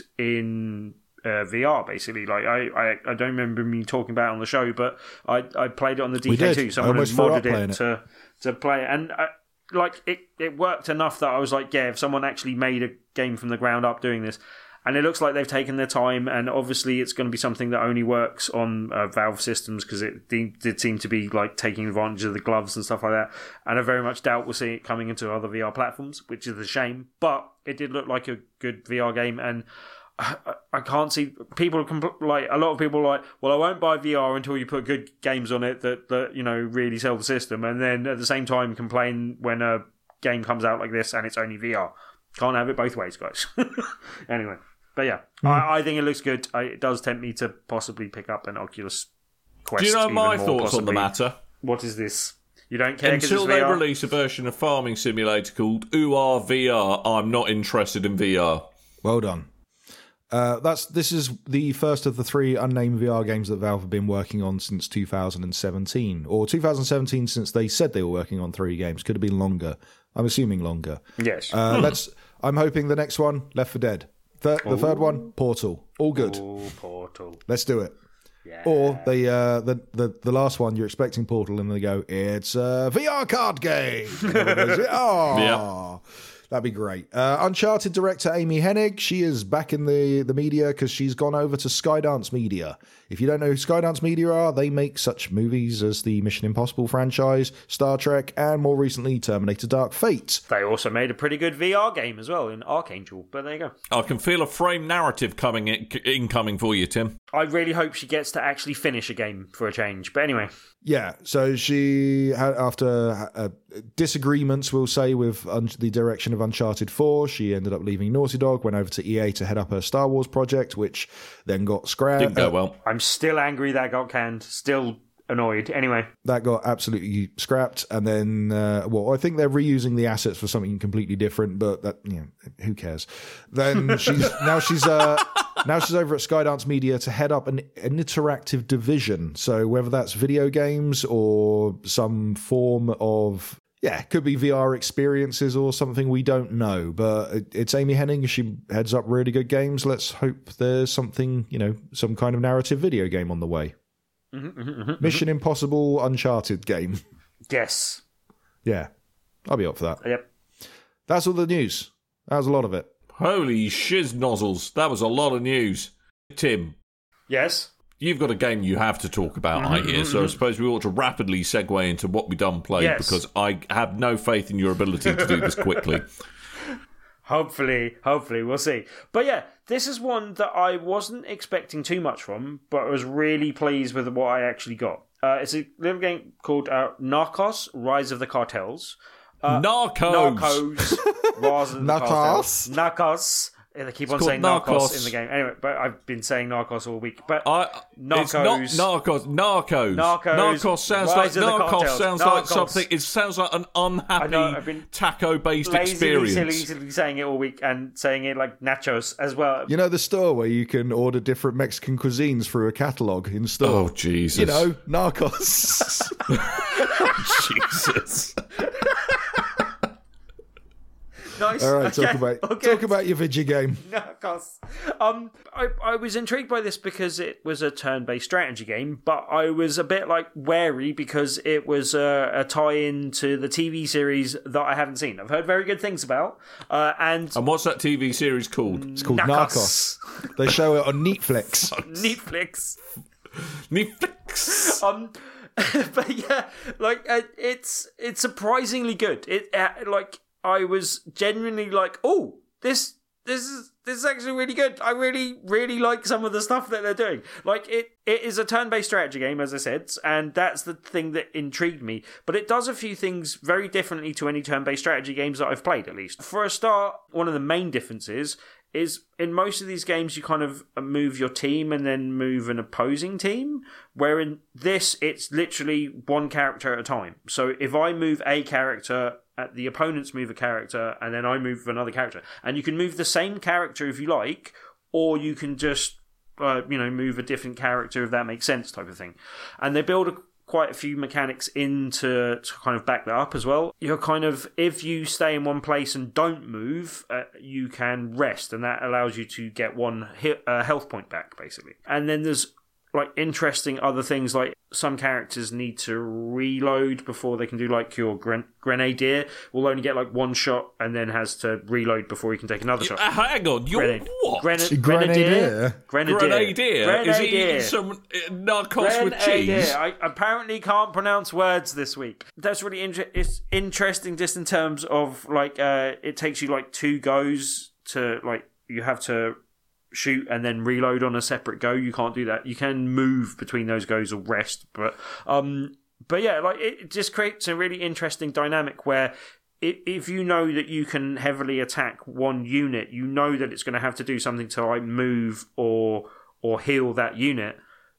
in uh, V R, basically. Like, I, I, I don't remember me talking about it on the show, but I, I played it on the D K two. Someone had modded it, it to, to play it. And I, like it, it worked enough that I was like, yeah, if someone actually made a game from the ground up doing this, and it looks like they've taken their time, and obviously it's going to be something that only works on uh, Valve systems because it de- did seem to be like taking advantage of the gloves and stuff like that, and I very much doubt we'll see it coming into other V R platforms, which is a shame, but it did look like a good V R game, and I, I can't see people compl- like a lot of people are like, well, I won't buy V R until you put good games on it that, that you know really sell the system, and then at the same time complain when a game comes out like this and it's only V R. Can't have it both ways, guys. Anyway, but yeah, mm. I, I think it looks good. I, it does tempt me to possibly pick up an Oculus Quest. Do you know my even more, thoughts possibly. on the matter? What is this? You don't care 'cause Until it's they V R? release a version of Farming Simulator called U R V R, I'm not interested in V R. Well done. Uh, that's this is the first of the three unnamed V R games that Valve have been working on since two thousand seventeen, or two thousand seventeen since they said they were working on three games. Could have been longer. I'm assuming longer. Yes. Uh, let's. I'm hoping the next one, Left four Dead. Thir- the third one, Portal. All good. Ooh, Portal. Let's do it. Yeah. Or the, uh, the the the last one, you're expecting Portal, and they go, it's a V R card game. Oh, Yeah. That'd be great. Uh, Uncharted director Amy Hennig, she is back in the, the media because she's gone over to Skydance Media. If you don't know who Skydance Media are, they make such movies as the Mission Impossible franchise, Star Trek, and more recently, Terminator Dark Fate. They also made a pretty good V R game as well in Archangel, but there you go. I can feel a frame narrative coming in, incoming for you, Tim. I really hope she gets to actually finish a game for a change. But anyway. Yeah, so she had, after uh, disagreements, we'll say, with un- the direction of Uncharted four, she ended up leaving Naughty Dog, went over to E A to head up her Star Wars project, which then got scrapped. Didn't go uh, well. I'm still angry that got canned. Still annoyed. Anyway. That got absolutely scrapped, and then, uh, well, I think they're reusing the assets for something completely different, but that, you know, who cares? Then she's now she's uh, now she's over at Skydance Media to head up an, an interactive division. So whether that's video games or some form of, yeah, could be V R experiences or something, we don't know. But it, it's Amy Hennig. She heads up really good games. Let's hope there's something, you know, some kind of narrative video game on the way. Mm-hmm, mm-hmm, mm-hmm. Mission Impossible Uncharted game. Yes. Yeah, I'll be up for that. Yep. That's all the news. That was a lot of it. Holy shiz nozzles. That was a lot of news. Tim, Yes. you've got a game you have to talk about, I hear, so I suppose we ought to rapidly segue into what we done played, Yes. because I have no faith in your ability to do this quickly. Hopefully, hopefully, we'll see. But yeah, this is one that I wasn't expecting too much from, but I was really pleased with what I actually got. Uh, it's a little game called uh, Narcos: Rise of the Cartels. Uh, Narcos! Narcos. Rise of the Narcos? Cartels. Narcos. Yeah, they keep on called saying Narcos. Narcos. in the game. Anyway, but I've been saying Narcos all week. But I, It's not Narcos. Narcos. Narcos. Narcos. Narcos sounds like Rise of the Narcos Cartels. sounds like Narcos. something. It sounds like an unhappy I know, I've been taco-based lazily, experience. silly, silly saying it all week and saying it like nachos as well. You know the store where you can order different Mexican cuisines through a catalogue in store? Oh Jesus! You know, Narcos. Jesus. Nice. All right, okay. talk about okay. talk about your video game. Narcos. Um, I, I was intrigued by this because it was a turn-based strategy game, but I was a bit like wary because it was a, a tie-in to the T V series that I haven't seen. I've heard very good things about, uh, and And what's that T V series called? It's called Narcos. Narcos. They show it on Netflix. Netflix. Netflix. Um, but yeah, like uh, it's it's surprisingly good. It uh, like I was genuinely like, oh, this this is this is actually really good. I really really like some of the stuff that they're doing. Like it it is a turn-based strategy game, as I said, and that's the thing that intrigued me. But it does a few things very differently to any turn-based strategy games that I've played, at least. For a start, one of the main differences is in most of these games you kind of move your team and then move an opposing team, where in this it's literally one character at a time. So if I move a character, at the opponents move a character, and then I move another character. And you can move the same character if you like, or you can just uh, you know, move a different character if that makes sense, type of thing. And they build a quite a few mechanics in to, to kind of back that up as well. You're kind of, if you stay in one place and don't move, uh, you can rest, and that allows you to get one hit, uh, health point back, basically. And then there's like interesting other things, like some characters need to reload before they can do, like your gren- Grenadier will only get like one shot and then has to reload before he can take another shot. Uh, hang on, you're Grenade. what? Grenade. Grenadier? Grenadier. Grenadier? Is he Grenadier. eating some uh, Narcos with cheese? Grenadier. I apparently can't pronounce words this week. That's really inter- it's interesting just in terms of like uh, it takes you like two goes to, like, you have to shoot and then reload on a separate go. You can't do that. You can move between those goes or rest, but um but yeah, like it just creates a really interesting dynamic where if you know that you can heavily attack one unit, you know that it's going to have to do something to like move or or heal that unit.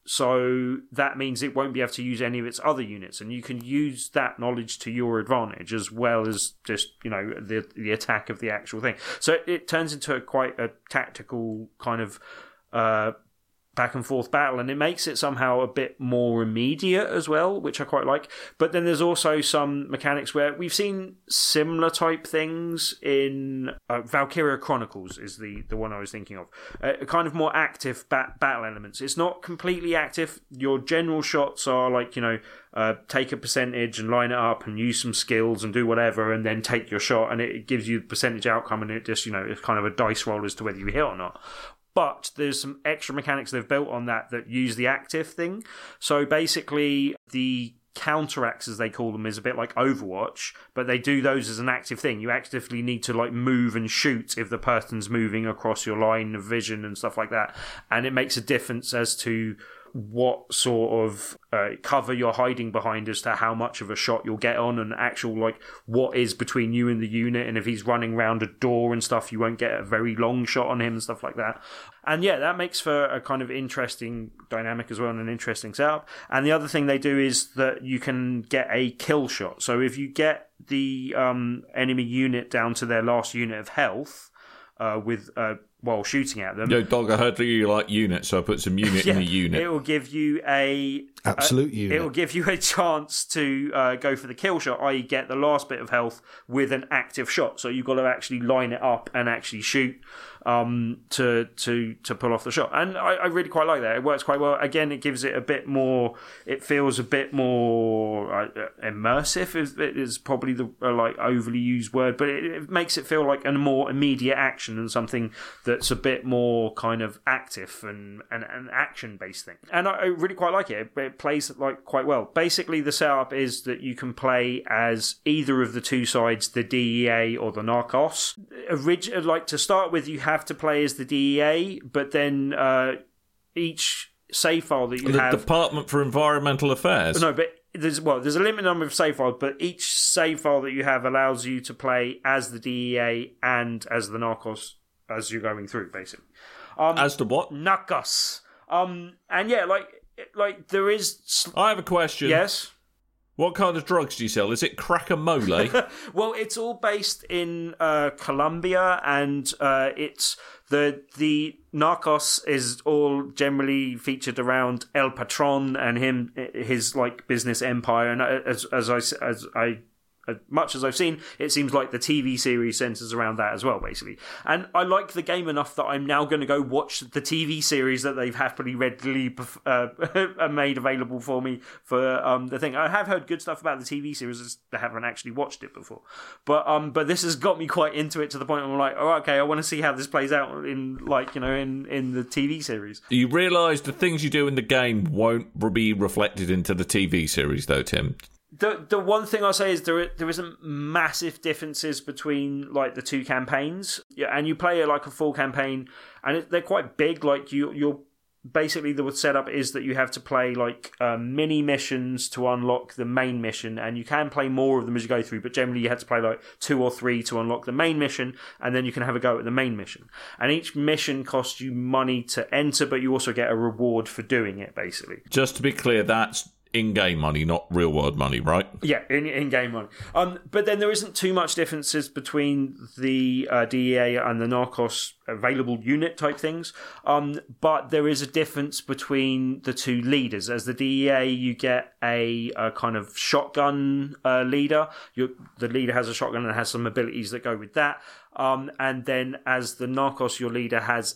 So that means it won't be able to use any of its other units, and you can use that knowledge to your advantage as well as just, you know, the the attack of the actual thing. So it, it turns into a quite a tactical kind of uh, back and forth battle, and it makes it somehow a bit more immediate as well, which I quite like. But then there's also some mechanics where we've seen similar type things in uh, Valkyria Chronicles is the, the one I was thinking of. Uh, kind of more active bat- battle elements. It's not completely active. Your general shots are like, you know, uh, take a percentage and line it up and use some skills and do whatever, and then take your shot, and it gives you the percentage outcome, and it just, you know, it's kind of a dice roll as to whether you hit or not. But there's some extra mechanics they've built on that that use the active thing. So basically, the counteracts, as they call them, is a bit like Overwatch, but they do those as an active thing. You actively need to like move and shoot if the person's moving across your line of vision and stuff like that. And it makes a difference as to what sort of uh, cover you're hiding behind as to how much of a shot you'll get on, and actual like what is between you and the unit, and if he's running around a door and stuff, you won't get a very long shot on him and stuff like that. And yeah, that makes for a kind of interesting dynamic as well, and an interesting setup. And the other thing they do is that you can get a kill shot. So if you get the um, enemy unit down to their last unit of health uh, with uh, while shooting at them. Yo, dog, I heard you like units, so I put some unit yeah, in the unit. It will give you a... Absolute a, unit. It will give you a chance to uh, go for the kill shot, that is get the last bit of health with an active shot. So you've got to actually line it up and actually shoot um, to to to pull off the shot. And I, I really quite like that. It works quite well. Again, it gives it a bit more... It feels a bit more uh, immersive, is, is probably the uh, like overly used word, but it, it makes it feel like a more immediate action and something that's a bit more kind of active and an and, and action-based thing. And I, I really quite like it. It plays like quite well. Basically, the setup is that you can play as either of the two sides, the D E A or the Narcos. Orig- like to start with, you have to play as the D E A, but then uh, each save file that you the have... Department for Environmental Affairs. No, but there's well, there's a limited number of save files, but each save file that you have allows you to play as the D E A and as the Narcos as you're going through, basically. Um, as the what? Narcos. Um, and yeah, like... Like, there is... I have a question. Yes? What kind of drugs do you sell? Is it crack-a-mole? Well, it's all based in uh, Colombia, and uh, it's... The the Narcos is all generally featured around El Patron and him, his, like, business empire. And as, as I... As I As much as I've seen, it seems like the T V series centres around that as well, basically. And I like the game enough that I'm now going to go watch the T V series that they've happily readily uh, made available for me for um, the thing. I have heard good stuff about the T V series, I haven't actually watched it before. But um, but this has got me quite into it to the point where I'm like, oh, okay, I want to see how this plays out in, like, you know, in, in the T V series. You realise the things you do in the game won't be reflected into the T V series, though, Tim. The the one thing I'll say is there there isn't massive differences between like the two campaigns. Yeah, and you play like a full campaign, and it, they're quite big. Like you you're basically the setup is that you have to play like uh, mini missions to unlock the main mission, and you can play more of them as you go through. But generally, you have to play like two or three to unlock the main mission, and then you can have a go at the main mission. And each mission costs you money to enter, but you also get a reward for doing it. Basically, just to be clear, that's in-game money, not real-world money, right? Yeah, in, in-game money. Um, but then there isn't too much differences between the uh, D E A and the Narcos available unit type things. Um, but there is a difference between the two leaders. As the D E A, you get a, a kind of shotgun uh, leader. You're, the leader has a shotgun and has some abilities that go with that. Um, and then as the Narcos, your leader has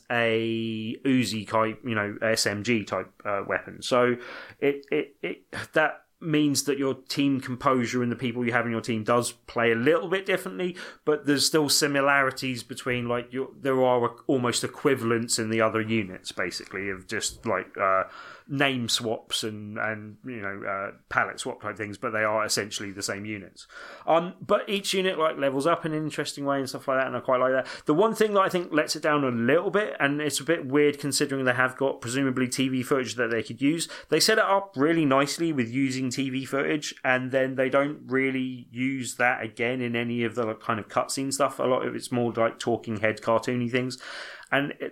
a Uzi type, you know, S M G type uh, weapon. So it, it, it that means that your team composure and the people you have in your team does play a little bit differently, but there's still similarities between, like, your, there are almost equivalents in the other units, basically, of just like uh, name swaps and and you know uh, palette swap type things, but they are essentially the same units. Um, but each unit like levels up in an interesting way and stuff like that, and I quite like that. The one thing that I think lets it down a little bit, and it's a bit weird considering they have got presumably T V footage that they could use, they set it up really nicely with using T V footage, and then they don't really use that again in any of the like, kind of cutscene stuff. A lot of it's more like talking head cartoony things, and that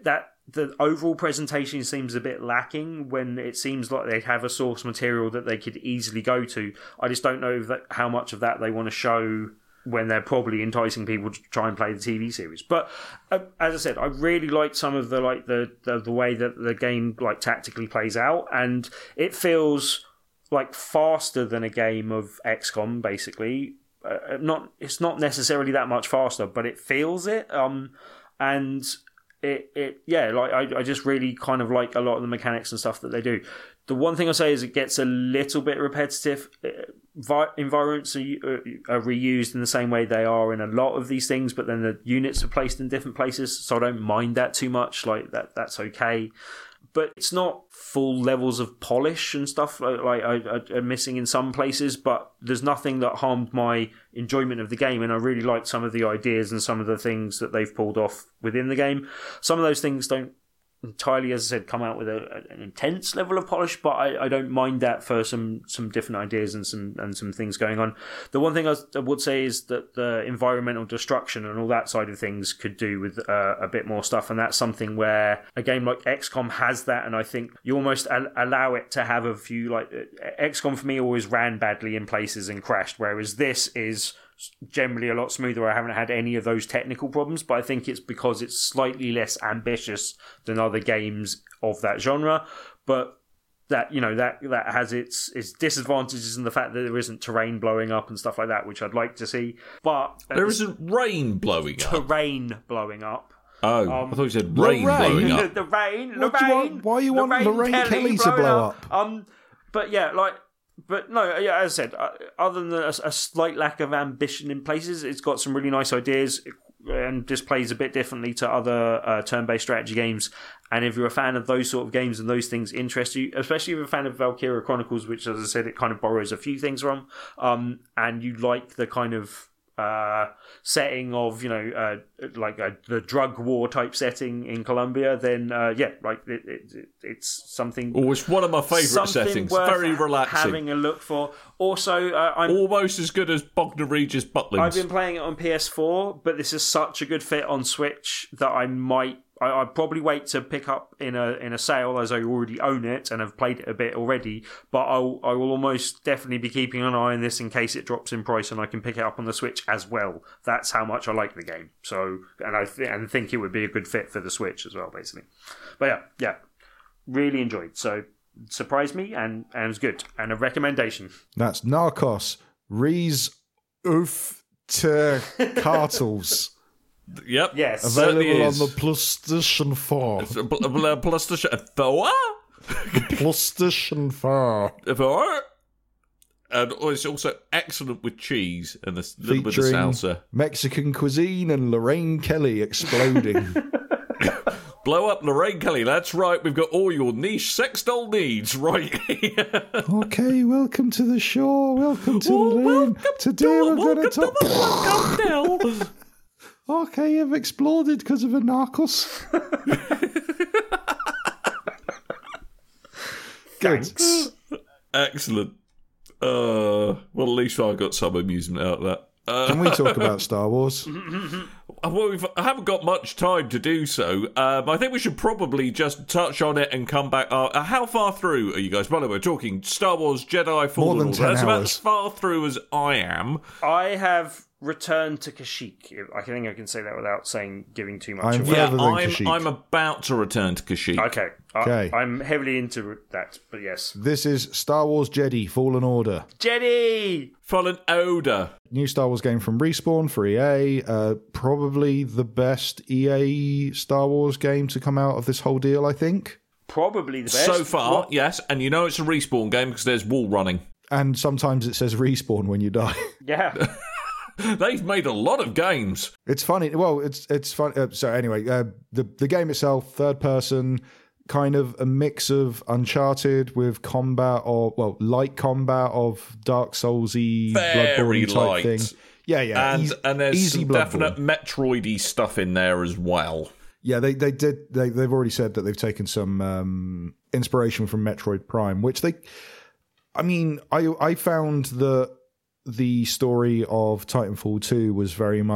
the overall presentation seems a bit lacking when it seems like they have a source material that they could easily go to. I just don't know that, how much of that they want to show when they're probably enticing people to try and play the T V series. But uh, as I said, I really liked some of the like the, the the way that the game like tactically plays out, and it feels like faster than a game of X COM basically. Uh, not it's not necessarily that much faster, but it feels it. Um, and it it yeah, like I I just really kind of like a lot of the mechanics and stuff that they do. The one thing I say is it gets a little bit repetitive. Vi- environments are, are reused in the same way they are in a lot of these things, but then the units are placed in different places, so I don't mind that too much. Like that, that's okay. But it's not full levels of polish and stuff like, like I, I, I'm missing in some places, but there's nothing that harmed my enjoyment of the game, and I really like some of the ideas and some of the things that they've pulled off within the game. Some of those things don't entirely, as I said, come out with a, an intense level of polish, but I, I don't mind that for some some different ideas and some and some things going on. The one thing I, I would say is that the environmental destruction and all that side of things could do with uh, a bit more stuff, and that's something where a game like X COM has that, and I think you almost al- allow it to have a few, like X COM for me always ran badly in places and crashed, whereas this is generally a lot smoother. I haven't had any of those technical problems, but I think it's because it's slightly less ambitious than other games of that genre. But that, you know, that that has its its disadvantages in the fact that there isn't terrain blowing up and stuff like that, which I'd like to see. But there isn't rain blowing up. Terrain blowing up. Oh, um, I thought you said rain blowing up. the rain, What Lorraine, do you want, why you want Lorraine, Lorraine Kelly, Kelly to blow up? Um, but yeah, like. But no, yeah, as I said, uh, other than a, a slight lack of ambition in places, it's got some really nice ideas and displays a bit differently to other uh, turn-based strategy games. And if you're a fan of those sort of games and those things interest you, especially if you're a fan of Valkyria Chronicles, which, as I said, it kind of borrows a few things from, um, and you like the kind of uh, setting of, you know, uh, like a, the drug war type setting in Colombia, then uh, yeah, like it, it, it's something. Oh, it's one of my favourite settings. Very relaxing. Having a look for. Also, uh, I'm almost as good as Bognor Regis Butlins. I've been playing it on P S four, but this is such a good fit on Switch that I might. I, I'd probably wait to pick up in a in a sale, as I already own it and have played it a bit already. But I'll, I will almost definitely be keeping an eye on this in case it drops in price and I can pick it up on the Switch as well. That's how much I like the game. So, and I th- and think it would be a good fit for the Switch as well, basically. But yeah, yeah, really enjoyed. So surprised me and and it was good, and a recommendation. That's Narcos Rees Oof to Cartels. Yep. Yes. Available on the PlayStation four. PlayStation four? PlayStation four. four? And it's also excellent with cheese and a little bit of Featuring salsa. Mexican cuisine and Lorraine Kelly exploding. Blow up Lorraine Kelly. That's right. We've got all your niche sex doll needs right here. Okay, welcome to the show. Welcome to Oh, Lorraine. welcome Today to, we're going welcome to talk. to the welcome now. Okay, you've exploded because of a Narcos. Good. Thanks. Excellent. Uh, well, at least I got some amusement out of that. Uh, Can we talk about Star Wars? well, we've, I haven't got much time to do so. Um, I think we should probably just touch on it and come back. Uh, how far through are you guys? By the way, we're talking Star Wars Jedi Fallen than Order. ten That's about hours. as far through as I am. I have returned to Kashyyyk. I think I can say that without saying giving too much I'm away. Yeah, Further than I'm, Kashyyyk. I'm about to return to Kashyyyk. Okay. Okay. I, I'm heavily into that, but yes. This is Star Wars Jedi Fallen Order. Jedi! Fallen Order. New Star Wars game from Respawn for E A. Uh, probably the best E A Star Wars game to come out of this whole deal, I think. Probably the best. So far, What- yes, and you know it's a respawn game because there's wall running. And sometimes it says Respawn when you die. Yeah. They've made a lot of games. It's funny. Well, it's it's fun. Uh, so anyway, uh, the the game itself, third person, kind of a mix of Uncharted with combat, or well, light combat of Dark Soulsy, Very Bloodborne type light. thing. Yeah, yeah, And easy, and there's easy some Bloodborne. definite Metroidy stuff in there as well. Yeah, they they did. They they've already said that they've taken some um, inspiration from Metroid Prime, which they. I mean, I I found that the story of Titanfall two was very much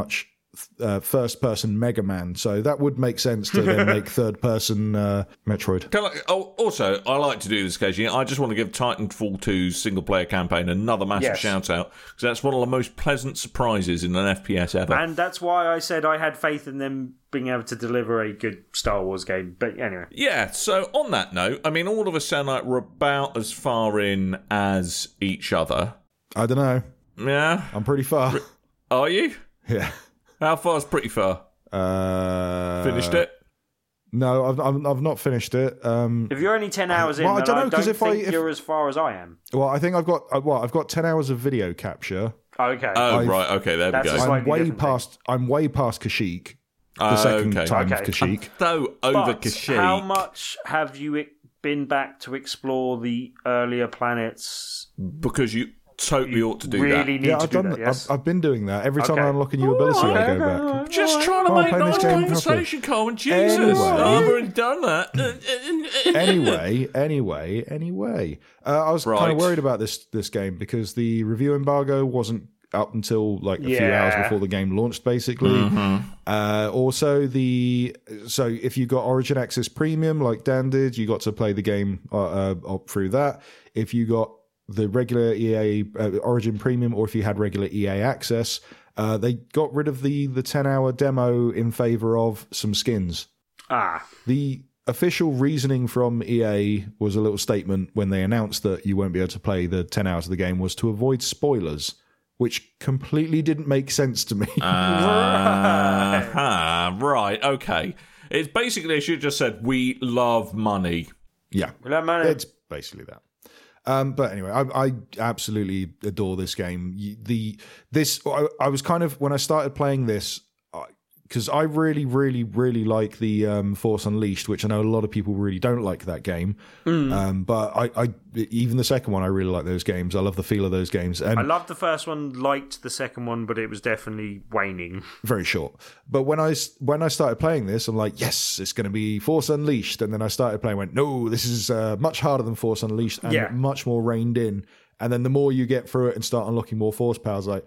uh, first-person Mega Man, so that would make sense to then make third-person uh, Metroid. Can I, oh, also, I like to do this occasionally. I just want to give Titanfall two's single-player campaign another massive Yes. shout-out, because that's one of the most pleasant surprises in an F P S ever. And that's why I said I had faith in them being able to deliver a good Star Wars game. But anyway. Yeah, so on that note, I mean, all of us sound like we're about as far in as each other. I don't know. Yeah? I'm pretty far. Are you? Yeah. How far's pretty far? Uh, Finished it? No, I've, I've I've not finished it. Um, If you're only ten hours in, well, I then don't I know, don't 'cause if think I- if- you're as far as I am. well, I think I've got uh, well, I've got ten hours of video capture. Okay. Oh, I've- right, okay, there we That's go. a I'm slightly way different thing. past. I'm way past Kashyyyk. The Oh, second okay. time Okay. of Kashyyyk. So, over But Kashyyyk. how much have you been back to explore the earlier planets? Because you totally ought to do really that. need Yeah, to I've do done. that, yes? I've, I've been doing that every time Okay. I unlock a new ability. okay, I go okay, back. okay. Just trying to Come on, make play this nice game conversation, Colin. Jesus. Anyway. I've already done that. anyway, anyway, anyway. Uh, I was kind Right. of worried about this this game because the review embargo wasn't up until like a few Yeah. hours before the game launched, basically. Mm-hmm. Uh, also, the so if you got Origin Access Premium, like Dan did, you got to play the game uh, uh, through that. If you got the regular E A uh, Origin Premium, or if you had regular E A Access, uh, they got rid of the the ten hour demo in favor of some skins. Ah, The official reasoning from E A was a little statement when they announced that you won't be able to play the ten hours of the game was to avoid spoilers, which completely didn't make sense to me. Uh-huh. Right, okay. It's basically, they should have just said, we love money. yeah, well, that man, it's basically that. Um, but anyway, I, I absolutely adore this game. You- The this I, I was kind of when I started playing this because I really, really, really like the um, Force Unleashed, which I know a lot of people really don't like that game. Um, but I, I, even the second one, I really like those games. I love the feel of those games. And I loved the first one, liked the second one, but it was definitely waning. very short. But when I when I started playing this, I'm like, yes, it's going to be Force Unleashed. And then I started playing, went, no, this is uh, much harder than Force Unleashed and Yeah. much more reined in. And then the more you get through it and start unlocking more force powers, like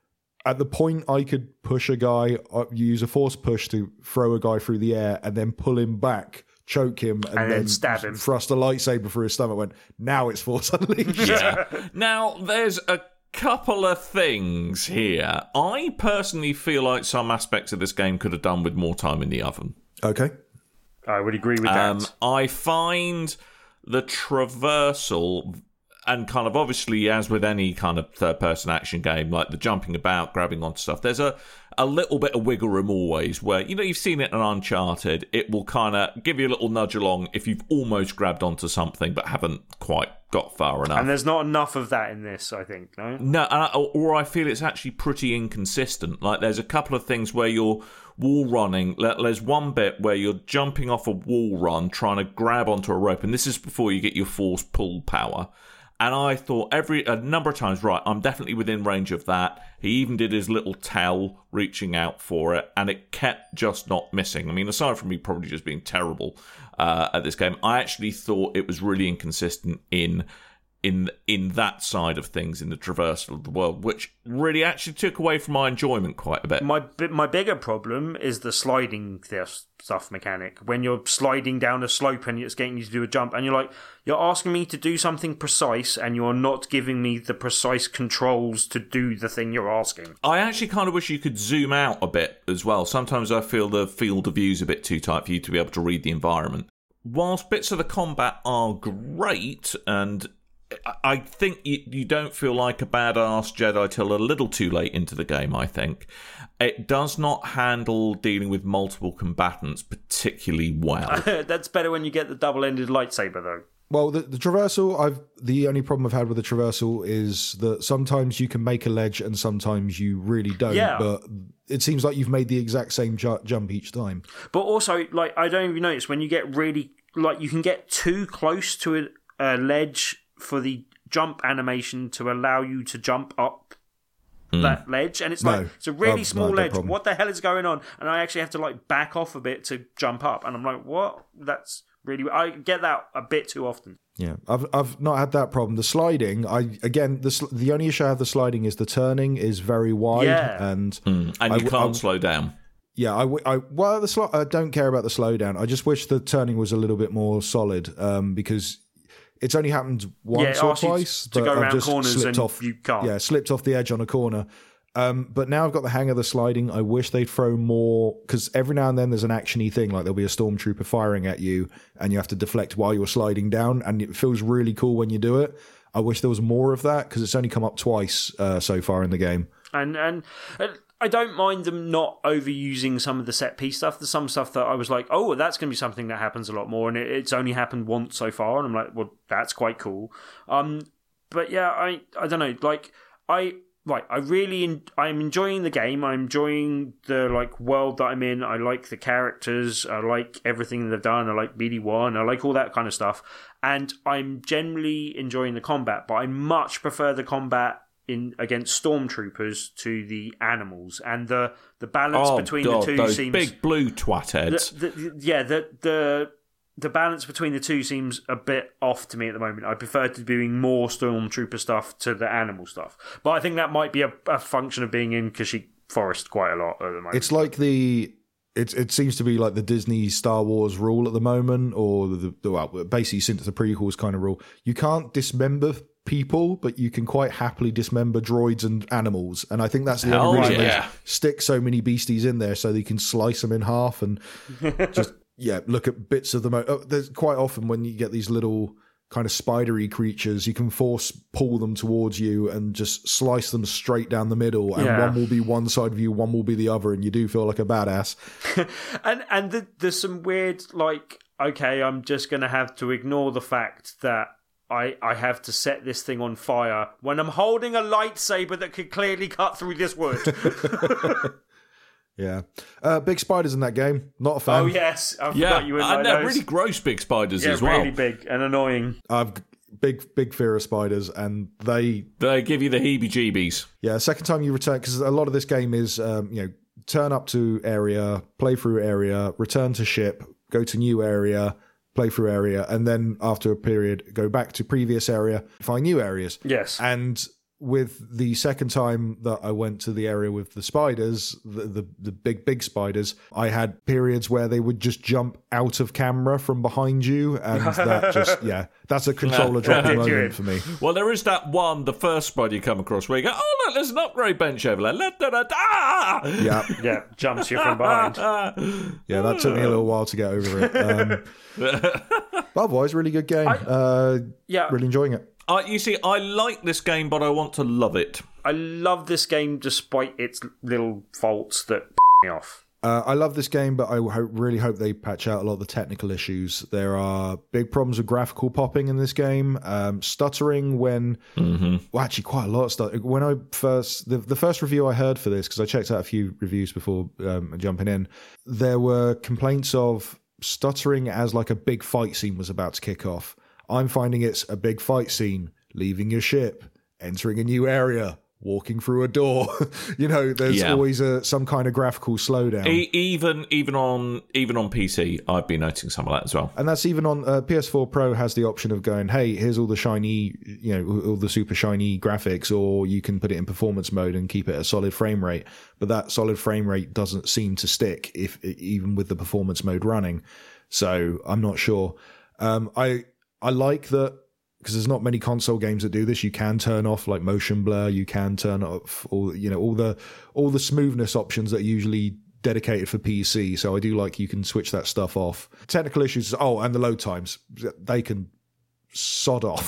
at the point I could push a guy, uh, use a force push to throw a guy through the air and then pull him back, choke him, and, And then then stab him. thrust a lightsaber through his stomach. Went, now it's Force Unleashed. Yeah. Now, there's a couple of things here. I personally feel like some aspects of this game could have done with more time in the oven. Okay. I would agree with Um, that. I find the traversal, and kind of obviously, as with any kind of third-person action game, like the jumping about, grabbing onto stuff, there's a, a little bit of wiggle room always where, you know, you've seen it in Uncharted, it will kind of give you a little nudge along if you've almost grabbed onto something but haven't quite got far enough. And there's not enough of that in this, I think, no? No, and I, or I feel it's actually pretty inconsistent. Like, there's a couple of things where you're wall running. There's one bit where you're jumping off a wall run, trying to grab onto a rope, and this is before you get your force pull power. And I thought every a number of times, right, I'm definitely within range of that. He even did his little towel reaching out for it, and it kept just not missing. I mean, aside from me probably just being terrible uh, at this game, I actually thought it was really inconsistent in in in that side of things, in the traversal of the world, which really actually took away from my enjoyment quite a bit. My bi- my bigger problem is the sliding th- stuff mechanic. When you're sliding down a slope and it's getting you to do a jump, and you're like, you're asking me to do something precise, and you're not giving me the precise controls to do the thing you're asking. I actually kind of wish you could zoom out a bit as well. Sometimes I feel the field of view is a bit too tight for you to be able to read the environment. Whilst bits of the combat are great, and I think you, you don't feel like a badass Jedi till a little too late into the game, I think. It does not handle dealing with multiple combatants particularly well. That's better when you get the double-ended lightsaber, though. Well, the, the traversal, I've the only problem I've had with the traversal is that sometimes you can make a ledge and sometimes you really don't. Yeah. But it seems like you've made the exact same ju- jump each time. But also, like, I don't even notice when you get really, like, you can get too close to a, a ledge for the jump animation to allow you to jump up mm. that ledge, and it's like no. it's a really oh, small no, no ledge. problem. What the hell is going on? And I actually have to like back off a bit to jump up, and I'm like, what? That's really. I get that a bit too often. Yeah, I've I've not had that problem. The sliding, I again the sl- the only issue I have with the sliding is the turning is very wide, Yeah. and Mm. And I you w- can't I- slow down. Yeah, I, w- I well the sl- I don't care about the slowdown. I just wish the turning was a little bit more solid, um, because it's only happened once it or asks you twice. to but go I've around just corners slipped and off. you can't. Yeah, slipped off the edge on a corner. Um, but now I've got the hang of the sliding. I wish they'd throw more, because every now and then there's an actiony thing, like there'll be a stormtrooper firing at you, and you have to deflect while you're sliding down, and it feels really cool when you do it. I wish there was more of that, because it's only come up twice uh, so far in the game. And and uh, I don't mind them not overusing some of the set piece stuff. There's some stuff that I was like, oh, that's going to be something that happens a lot more, and it, it's only happened once so far, and I'm like, well, that's quite cool. Um, but yeah, I I don't know, like I. Right, I really, en- I'm enjoying the game. I'm enjoying the like world that I'm in. I like the characters. I like everything they've done. I like B D one. I like all that kind of stuff. And I'm generally enjoying the combat, but I much prefer the combat in against stormtroopers to the animals, and the the balance Oh, between God, the two those seems big blue twat heads. the, the, yeah the the. The balance between the two seems a bit off to me at the moment. I prefer to be doing more Stormtrooper stuff to the animal stuff. But I think that might be a, a function of being in Kashyyyk Forest quite a lot at the moment. It's like the it it seems to be like the Disney Star Wars rule at the moment, or the, the well, basically since the prequels kind of rule. You can't dismember people, but you can quite happily dismember droids and animals. And I think that's the Hell only reason yeah. they stick so many beasties in there, so they can slice them in half and just yeah look at bits of them. Oh, there's quite often when you get these little kind of spidery creatures, you can force pull them towards you and just slice them straight down the middle, and Yeah. one will be one side of you, one will be the other, and you do feel like a badass. and and the, there's some weird, like, okay, I'm just going to have to ignore the fact that I, I have to set this thing on fire when I'm holding a lightsaber that could clearly cut through this wood. Yeah. Uh, big spiders in that game. Not a fan. Oh, yes. I Yeah, forgot you in and like they're those. really gross big spiders yeah, as well. really big and annoying. I've g- big, big fear of spiders, and they, They give you the heebie-jeebies. yeah, second time you return, because a lot of this game is, um, you know, turn up to area, play through area, return to ship, go to new area, play through area, and then after a period, go back to previous area, find new areas. Yes. And with the second time that I went to the area with the spiders, the, the the big big spiders, I had periods where they would just jump out of camera from behind you, and that just yeah, that's a controller dropping moment for me. Well, there is that one, the first spider you come across, where you go, oh, look, there's an upgrade bench over there. La, da, da, da. Yeah, Yeah, jumps you from behind. yeah, that took me a little while to get over it. Um, but otherwise, really good game. uh, Yeah. really enjoying it. Uh, you see, I like this game, but I want to love it. I love this game despite its little faults that me off. Uh, I love this game, but I ho- really hope they patch out a lot of the technical issues. There are big problems with graphical popping in this game, um, stuttering when, well, actually quite a lot of stuff. When I first, the, the first review I heard for this, because I checked out a few reviews before um, jumping in, there were complaints of stuttering as like a big fight scene was about to kick off. I'm finding it's a big fight scene, leaving your ship, entering a new area, walking through a door. You know, there's Yeah. always a, some kind of graphical slowdown. E- even even on even on P C, I've been noticing some of that as well. And that's even on uh, P S four Pro has the option of going, hey, here's all the shiny, you know, all the super shiny graphics, or you can put it in performance mode and keep it at solid frame rate. But that solid frame rate doesn't seem to stick if even with the performance mode running. So I'm not sure. Um, I I like that, because there's not many console games that do this. You can turn off like motion blur, you can turn off all you know all the all the smoothness options that are usually dedicated for P C. So I do like you can switch that stuff off. Technical issues, oh, and the load times, they can sod off.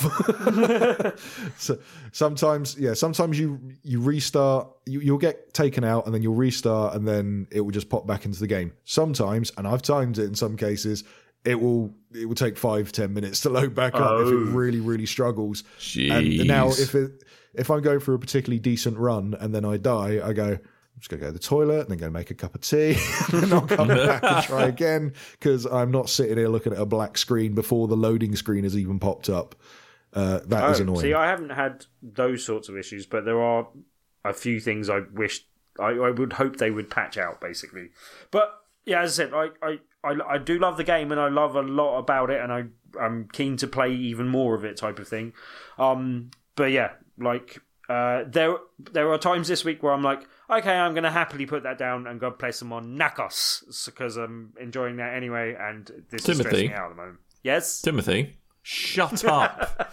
So sometimes, yeah, sometimes you you restart, you, you'll get taken out, and then you'll restart, and then it will just pop back into the game. Sometimes, and I've timed it in some cases, it will it will take five ten minutes to load back up if it really really struggles. Jeez. And now if it if I'm going for a particularly decent run and then I die, I go, I'm just gonna go to the toilet and then go make a cup of tea, and then I'll come back and try again, because I'm not sitting here looking at a black screen before the loading screen has even popped up. Uh, that is Oh, annoying. see, I haven't had those sorts of issues, but there are a few things I wish I, I would hope they would patch out, basically. But yeah, as I said, I, I, I, I do love the game and I love a lot about it, and I, I'm keen to play even more of it, type of thing. Um, but yeah, like uh, there there are times this week where I'm like, okay, I'm going to happily put that down and go play some more Knackos because I'm enjoying that anyway, and this Timothy. is stressing me out at the moment. Yes, Timothy, shut up.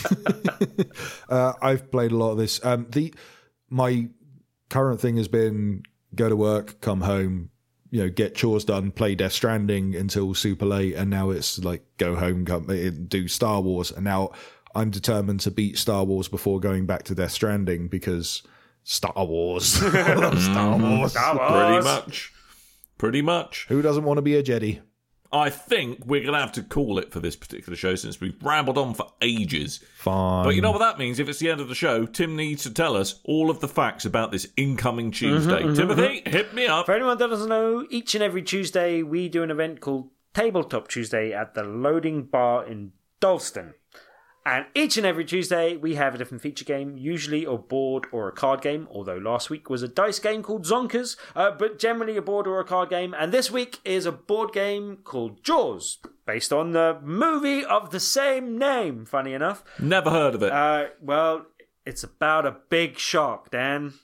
uh, I've played a lot of this. Um, the my current thing has been go to work, come home, you know, get chores done, play Death Stranding until super late, and now it's like go home, come do Star Wars, and now I'm determined to beat Star Wars before going back to Death Stranding because Star Wars, I love Star Wars, Star Wars. Pretty much, pretty much. Who doesn't want to be a Jedi? I think we're going to have to call it for this particular show since we've rambled on for ages. Fine. But you know what that means? If it's the end of the show, Tim needs to tell us all of the facts about this incoming Tuesday. Mm-hmm, Timothy, mm-hmm. hit me up. For anyone that doesn't know, each and every Tuesday we do an event called Tabletop Tuesday at the Loading Bar in Dalston. And each and every Tuesday, we have a different feature game, usually a board or a card game, although last week was a dice game called Zonkers, uh, but generally a board or a card game. And this week is a board game called Jaws, based on the movie of the same name, funny enough. Never heard of it. Uh, well, it's about a big shark, Dan.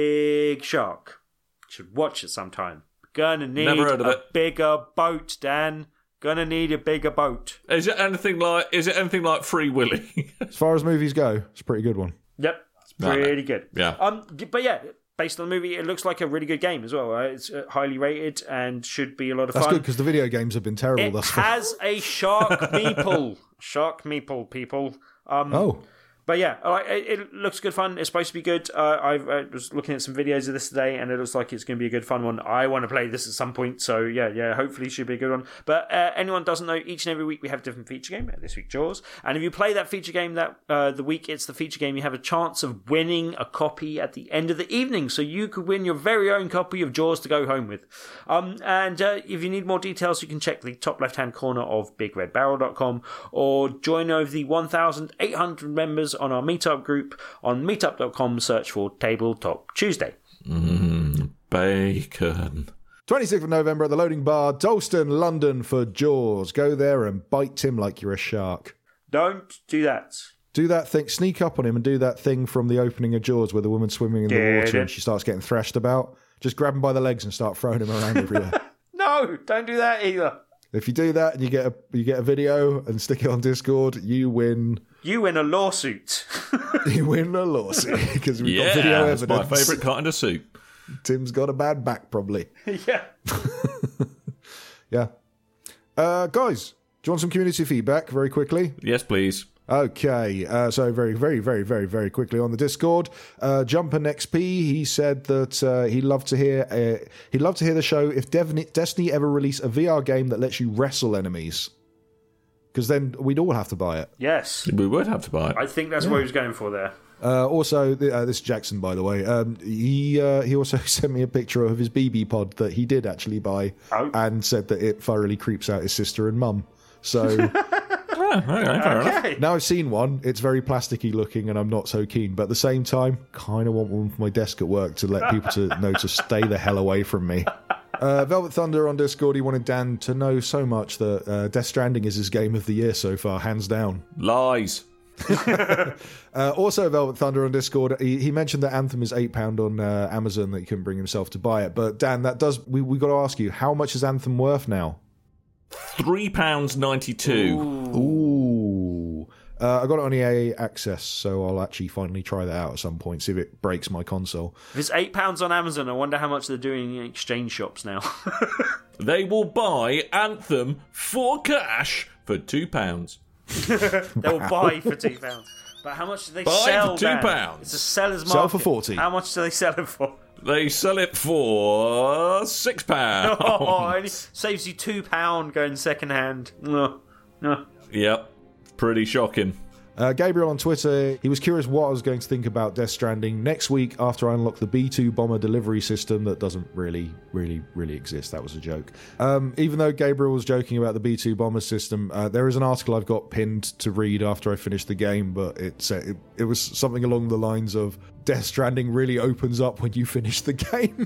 Big shark. Should watch it sometime. Gonna need Never heard of a it. bigger boat, Dan. Gonna need a bigger boat. Is it anything like? Is it anything like Free Willy? As far as movies go, it's a pretty good one. Yep, it's pretty good. Yeah. Um, but yeah, based on the movie, it looks like a really good game as well. Right? It's uh, highly rated and should be a lot of That's fun. good because the video games have been terrible It thus far. has a shark meeple. Shark meeple, people. Um, Oh, But yeah, like, it, it looks good fun. It's supposed to be good. Uh, I've, I was looking at some videos of this today, and it looks like it's going to be a good fun one. I want to play this at some point, so yeah, yeah, hopefully it should be a good one. But uh, anyone doesn't know, each and every week we have a different feature game. This week, Jaws. And if you play that feature game that uh, the week it's the feature game, you have a chance of winning a copy at the end of the evening. So you could win your very own copy of Jaws to go home with. Um, and uh, if you need more details, you can check the top left-hand corner of big red barrel dot com or join over the one thousand eight hundred members on our meetup group on meetup dot com. Search for Tabletop Tuesday. Mm, bacon. twenty-sixth of November at the Loading Bar, Dalston, London for Jaws. Go there and bite Tim like you're a shark. Don't do that. Do that thing, sneak up on him and do that thing from the opening of Jaws where the woman's swimming in the Get water it. and she starts getting thrashed about. Just grab him by the legs and start throwing him around everywhere. No, don't do that either. If you do that and you get a you get a video and stick it on Discord, you win. You win a lawsuit. You win a lawsuit because we've Yeah, got video that's evidence. my favourite kind of suit. Tim's got a bad back, probably. Yeah. Yeah. Uh, guys, do you want some community feedback very quickly? Yes, please. Okay, uh, so very, very, very, very, very quickly on the Discord, uh, Jumper X P, he said that uh, he'd love to hear uh, he'd love to hear the show if Dev- Destiny ever release a V R game that lets you wrestle enemies, because then we'd all have to buy it. Yes. We would have to buy it. I think that's what he was going for there. Uh, also, th- uh, this is Jackson, by the way. Um, he uh, he also sent me a picture of his B B pod that he did actually buy, Oh. and said that it thoroughly creeps out his sister and mum. So. Oh, okay, fair enough. Okay. Now I've seen one, it's very plasticky looking and I'm not so keen, but at the same time, kind of want one for my desk at work to let people to know to stay the hell away from me. Uh, Velvet Thunder on Discord, he wanted Dan to know so much that uh, Death Stranding is his game of the year so far, hands down. Lies. Uh, also, Velvet Thunder on Discord, he, he mentioned that Anthem is eight pounds on uh, Amazon, that he couldn't bring himself to buy it. But Dan, that does we we got to ask you, how much is Anthem worth now? Three pounds ninety-two. Ooh. Uh, I got it on E A Access, so I'll actually finally try that out at some point, see if it breaks my console. If it's eight pounds on Amazon, I wonder how much they're doing in exchange shops now. They will buy Anthem for cash for two pounds. They will buy for two pounds. But how much do they Buy sell? for two Dan? pounds. It's a seller's market. Sell for forty. How much do they sell it for? They sell it for six pounds. Oh, it only saves you two pound going second hand. No, no. Yep, pretty shocking. Uh, Gabriel on Twitter, he was curious what I was going to think about Death Stranding next week after I unlock the B two bomber delivery system that doesn't really, really, really exist. That was a joke. Um, even though Gabriel was joking about the B two bomber system, uh, there is an article I've got pinned to read after I finish the game, but it, uh, it, it was something along the lines of Death Stranding really opens up when you finish the game.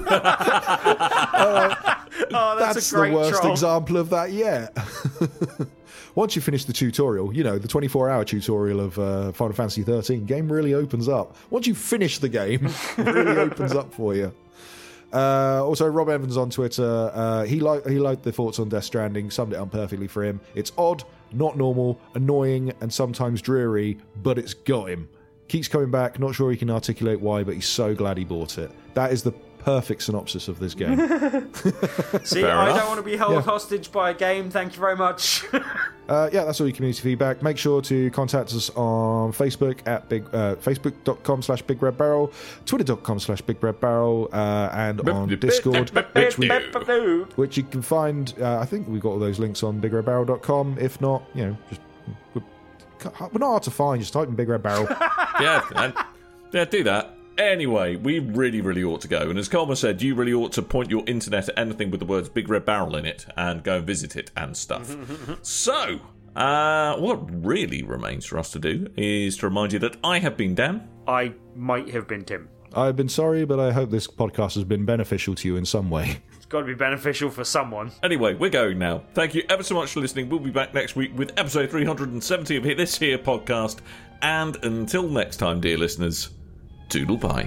uh, oh, that's, that's a great the worst troll. example of that yet. Once you finish the tutorial, you know, the twenty-four hour tutorial of uh, Final Fantasy thirteen, game really opens up. Once you finish the game, it really opens up for you. Uh, also, Rob Evans on Twitter, uh, he liked he liked the thoughts on Death Stranding, summed it up perfectly for him. It's odd, not normal, annoying, and sometimes dreary, but it's got him. Keeps coming back, not sure he can articulate why, but he's so glad he bought it. That is the perfect synopsis of this game. See, Fair I enough. don't want to be held Yeah. hostage by a game. Thank you very much. Uh, yeah, that's all your community feedback. Make sure to contact us on Facebook at big uh, facebook.com slash Big Red Barrel, twitter.com slash Big Red Barrel, uh, and on Discord, which, we, which you can find. Uh, I think we've got all those links on big red barrel dot com. If not, you know, just we're, we're not hard to find. Just type in Big Red Barrel. Yeah, and, yeah, do that. Anyway, we really, really ought to go. And as Colmer said, you really ought to point your internet at anything with the words Big Red Barrel in it and go and visit it and stuff. So, uh, what really remains for us to do is to remind you that I have been Dan. I might have been Tim. I've been sorry, but I hope this podcast has been beneficial to you in some way. It's got to be beneficial for someone. Anyway, we're going now. Thank you ever so much for listening. We'll be back next week with episode three hundred seventy of this here podcast. And until next time, dear listeners, doodle bye.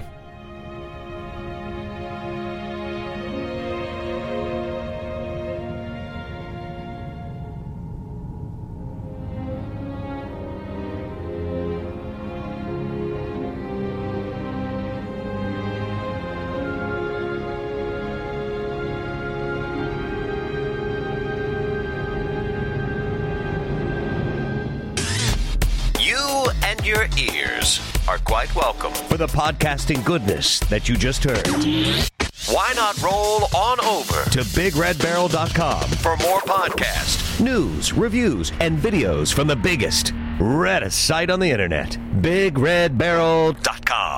You and your ears are quite welcome for the podcasting goodness that you just heard. Why not roll on over to big red barrel dot com for more podcasts, news, reviews, and videos from the biggest, reddest site on the internet, big red barrel dot com.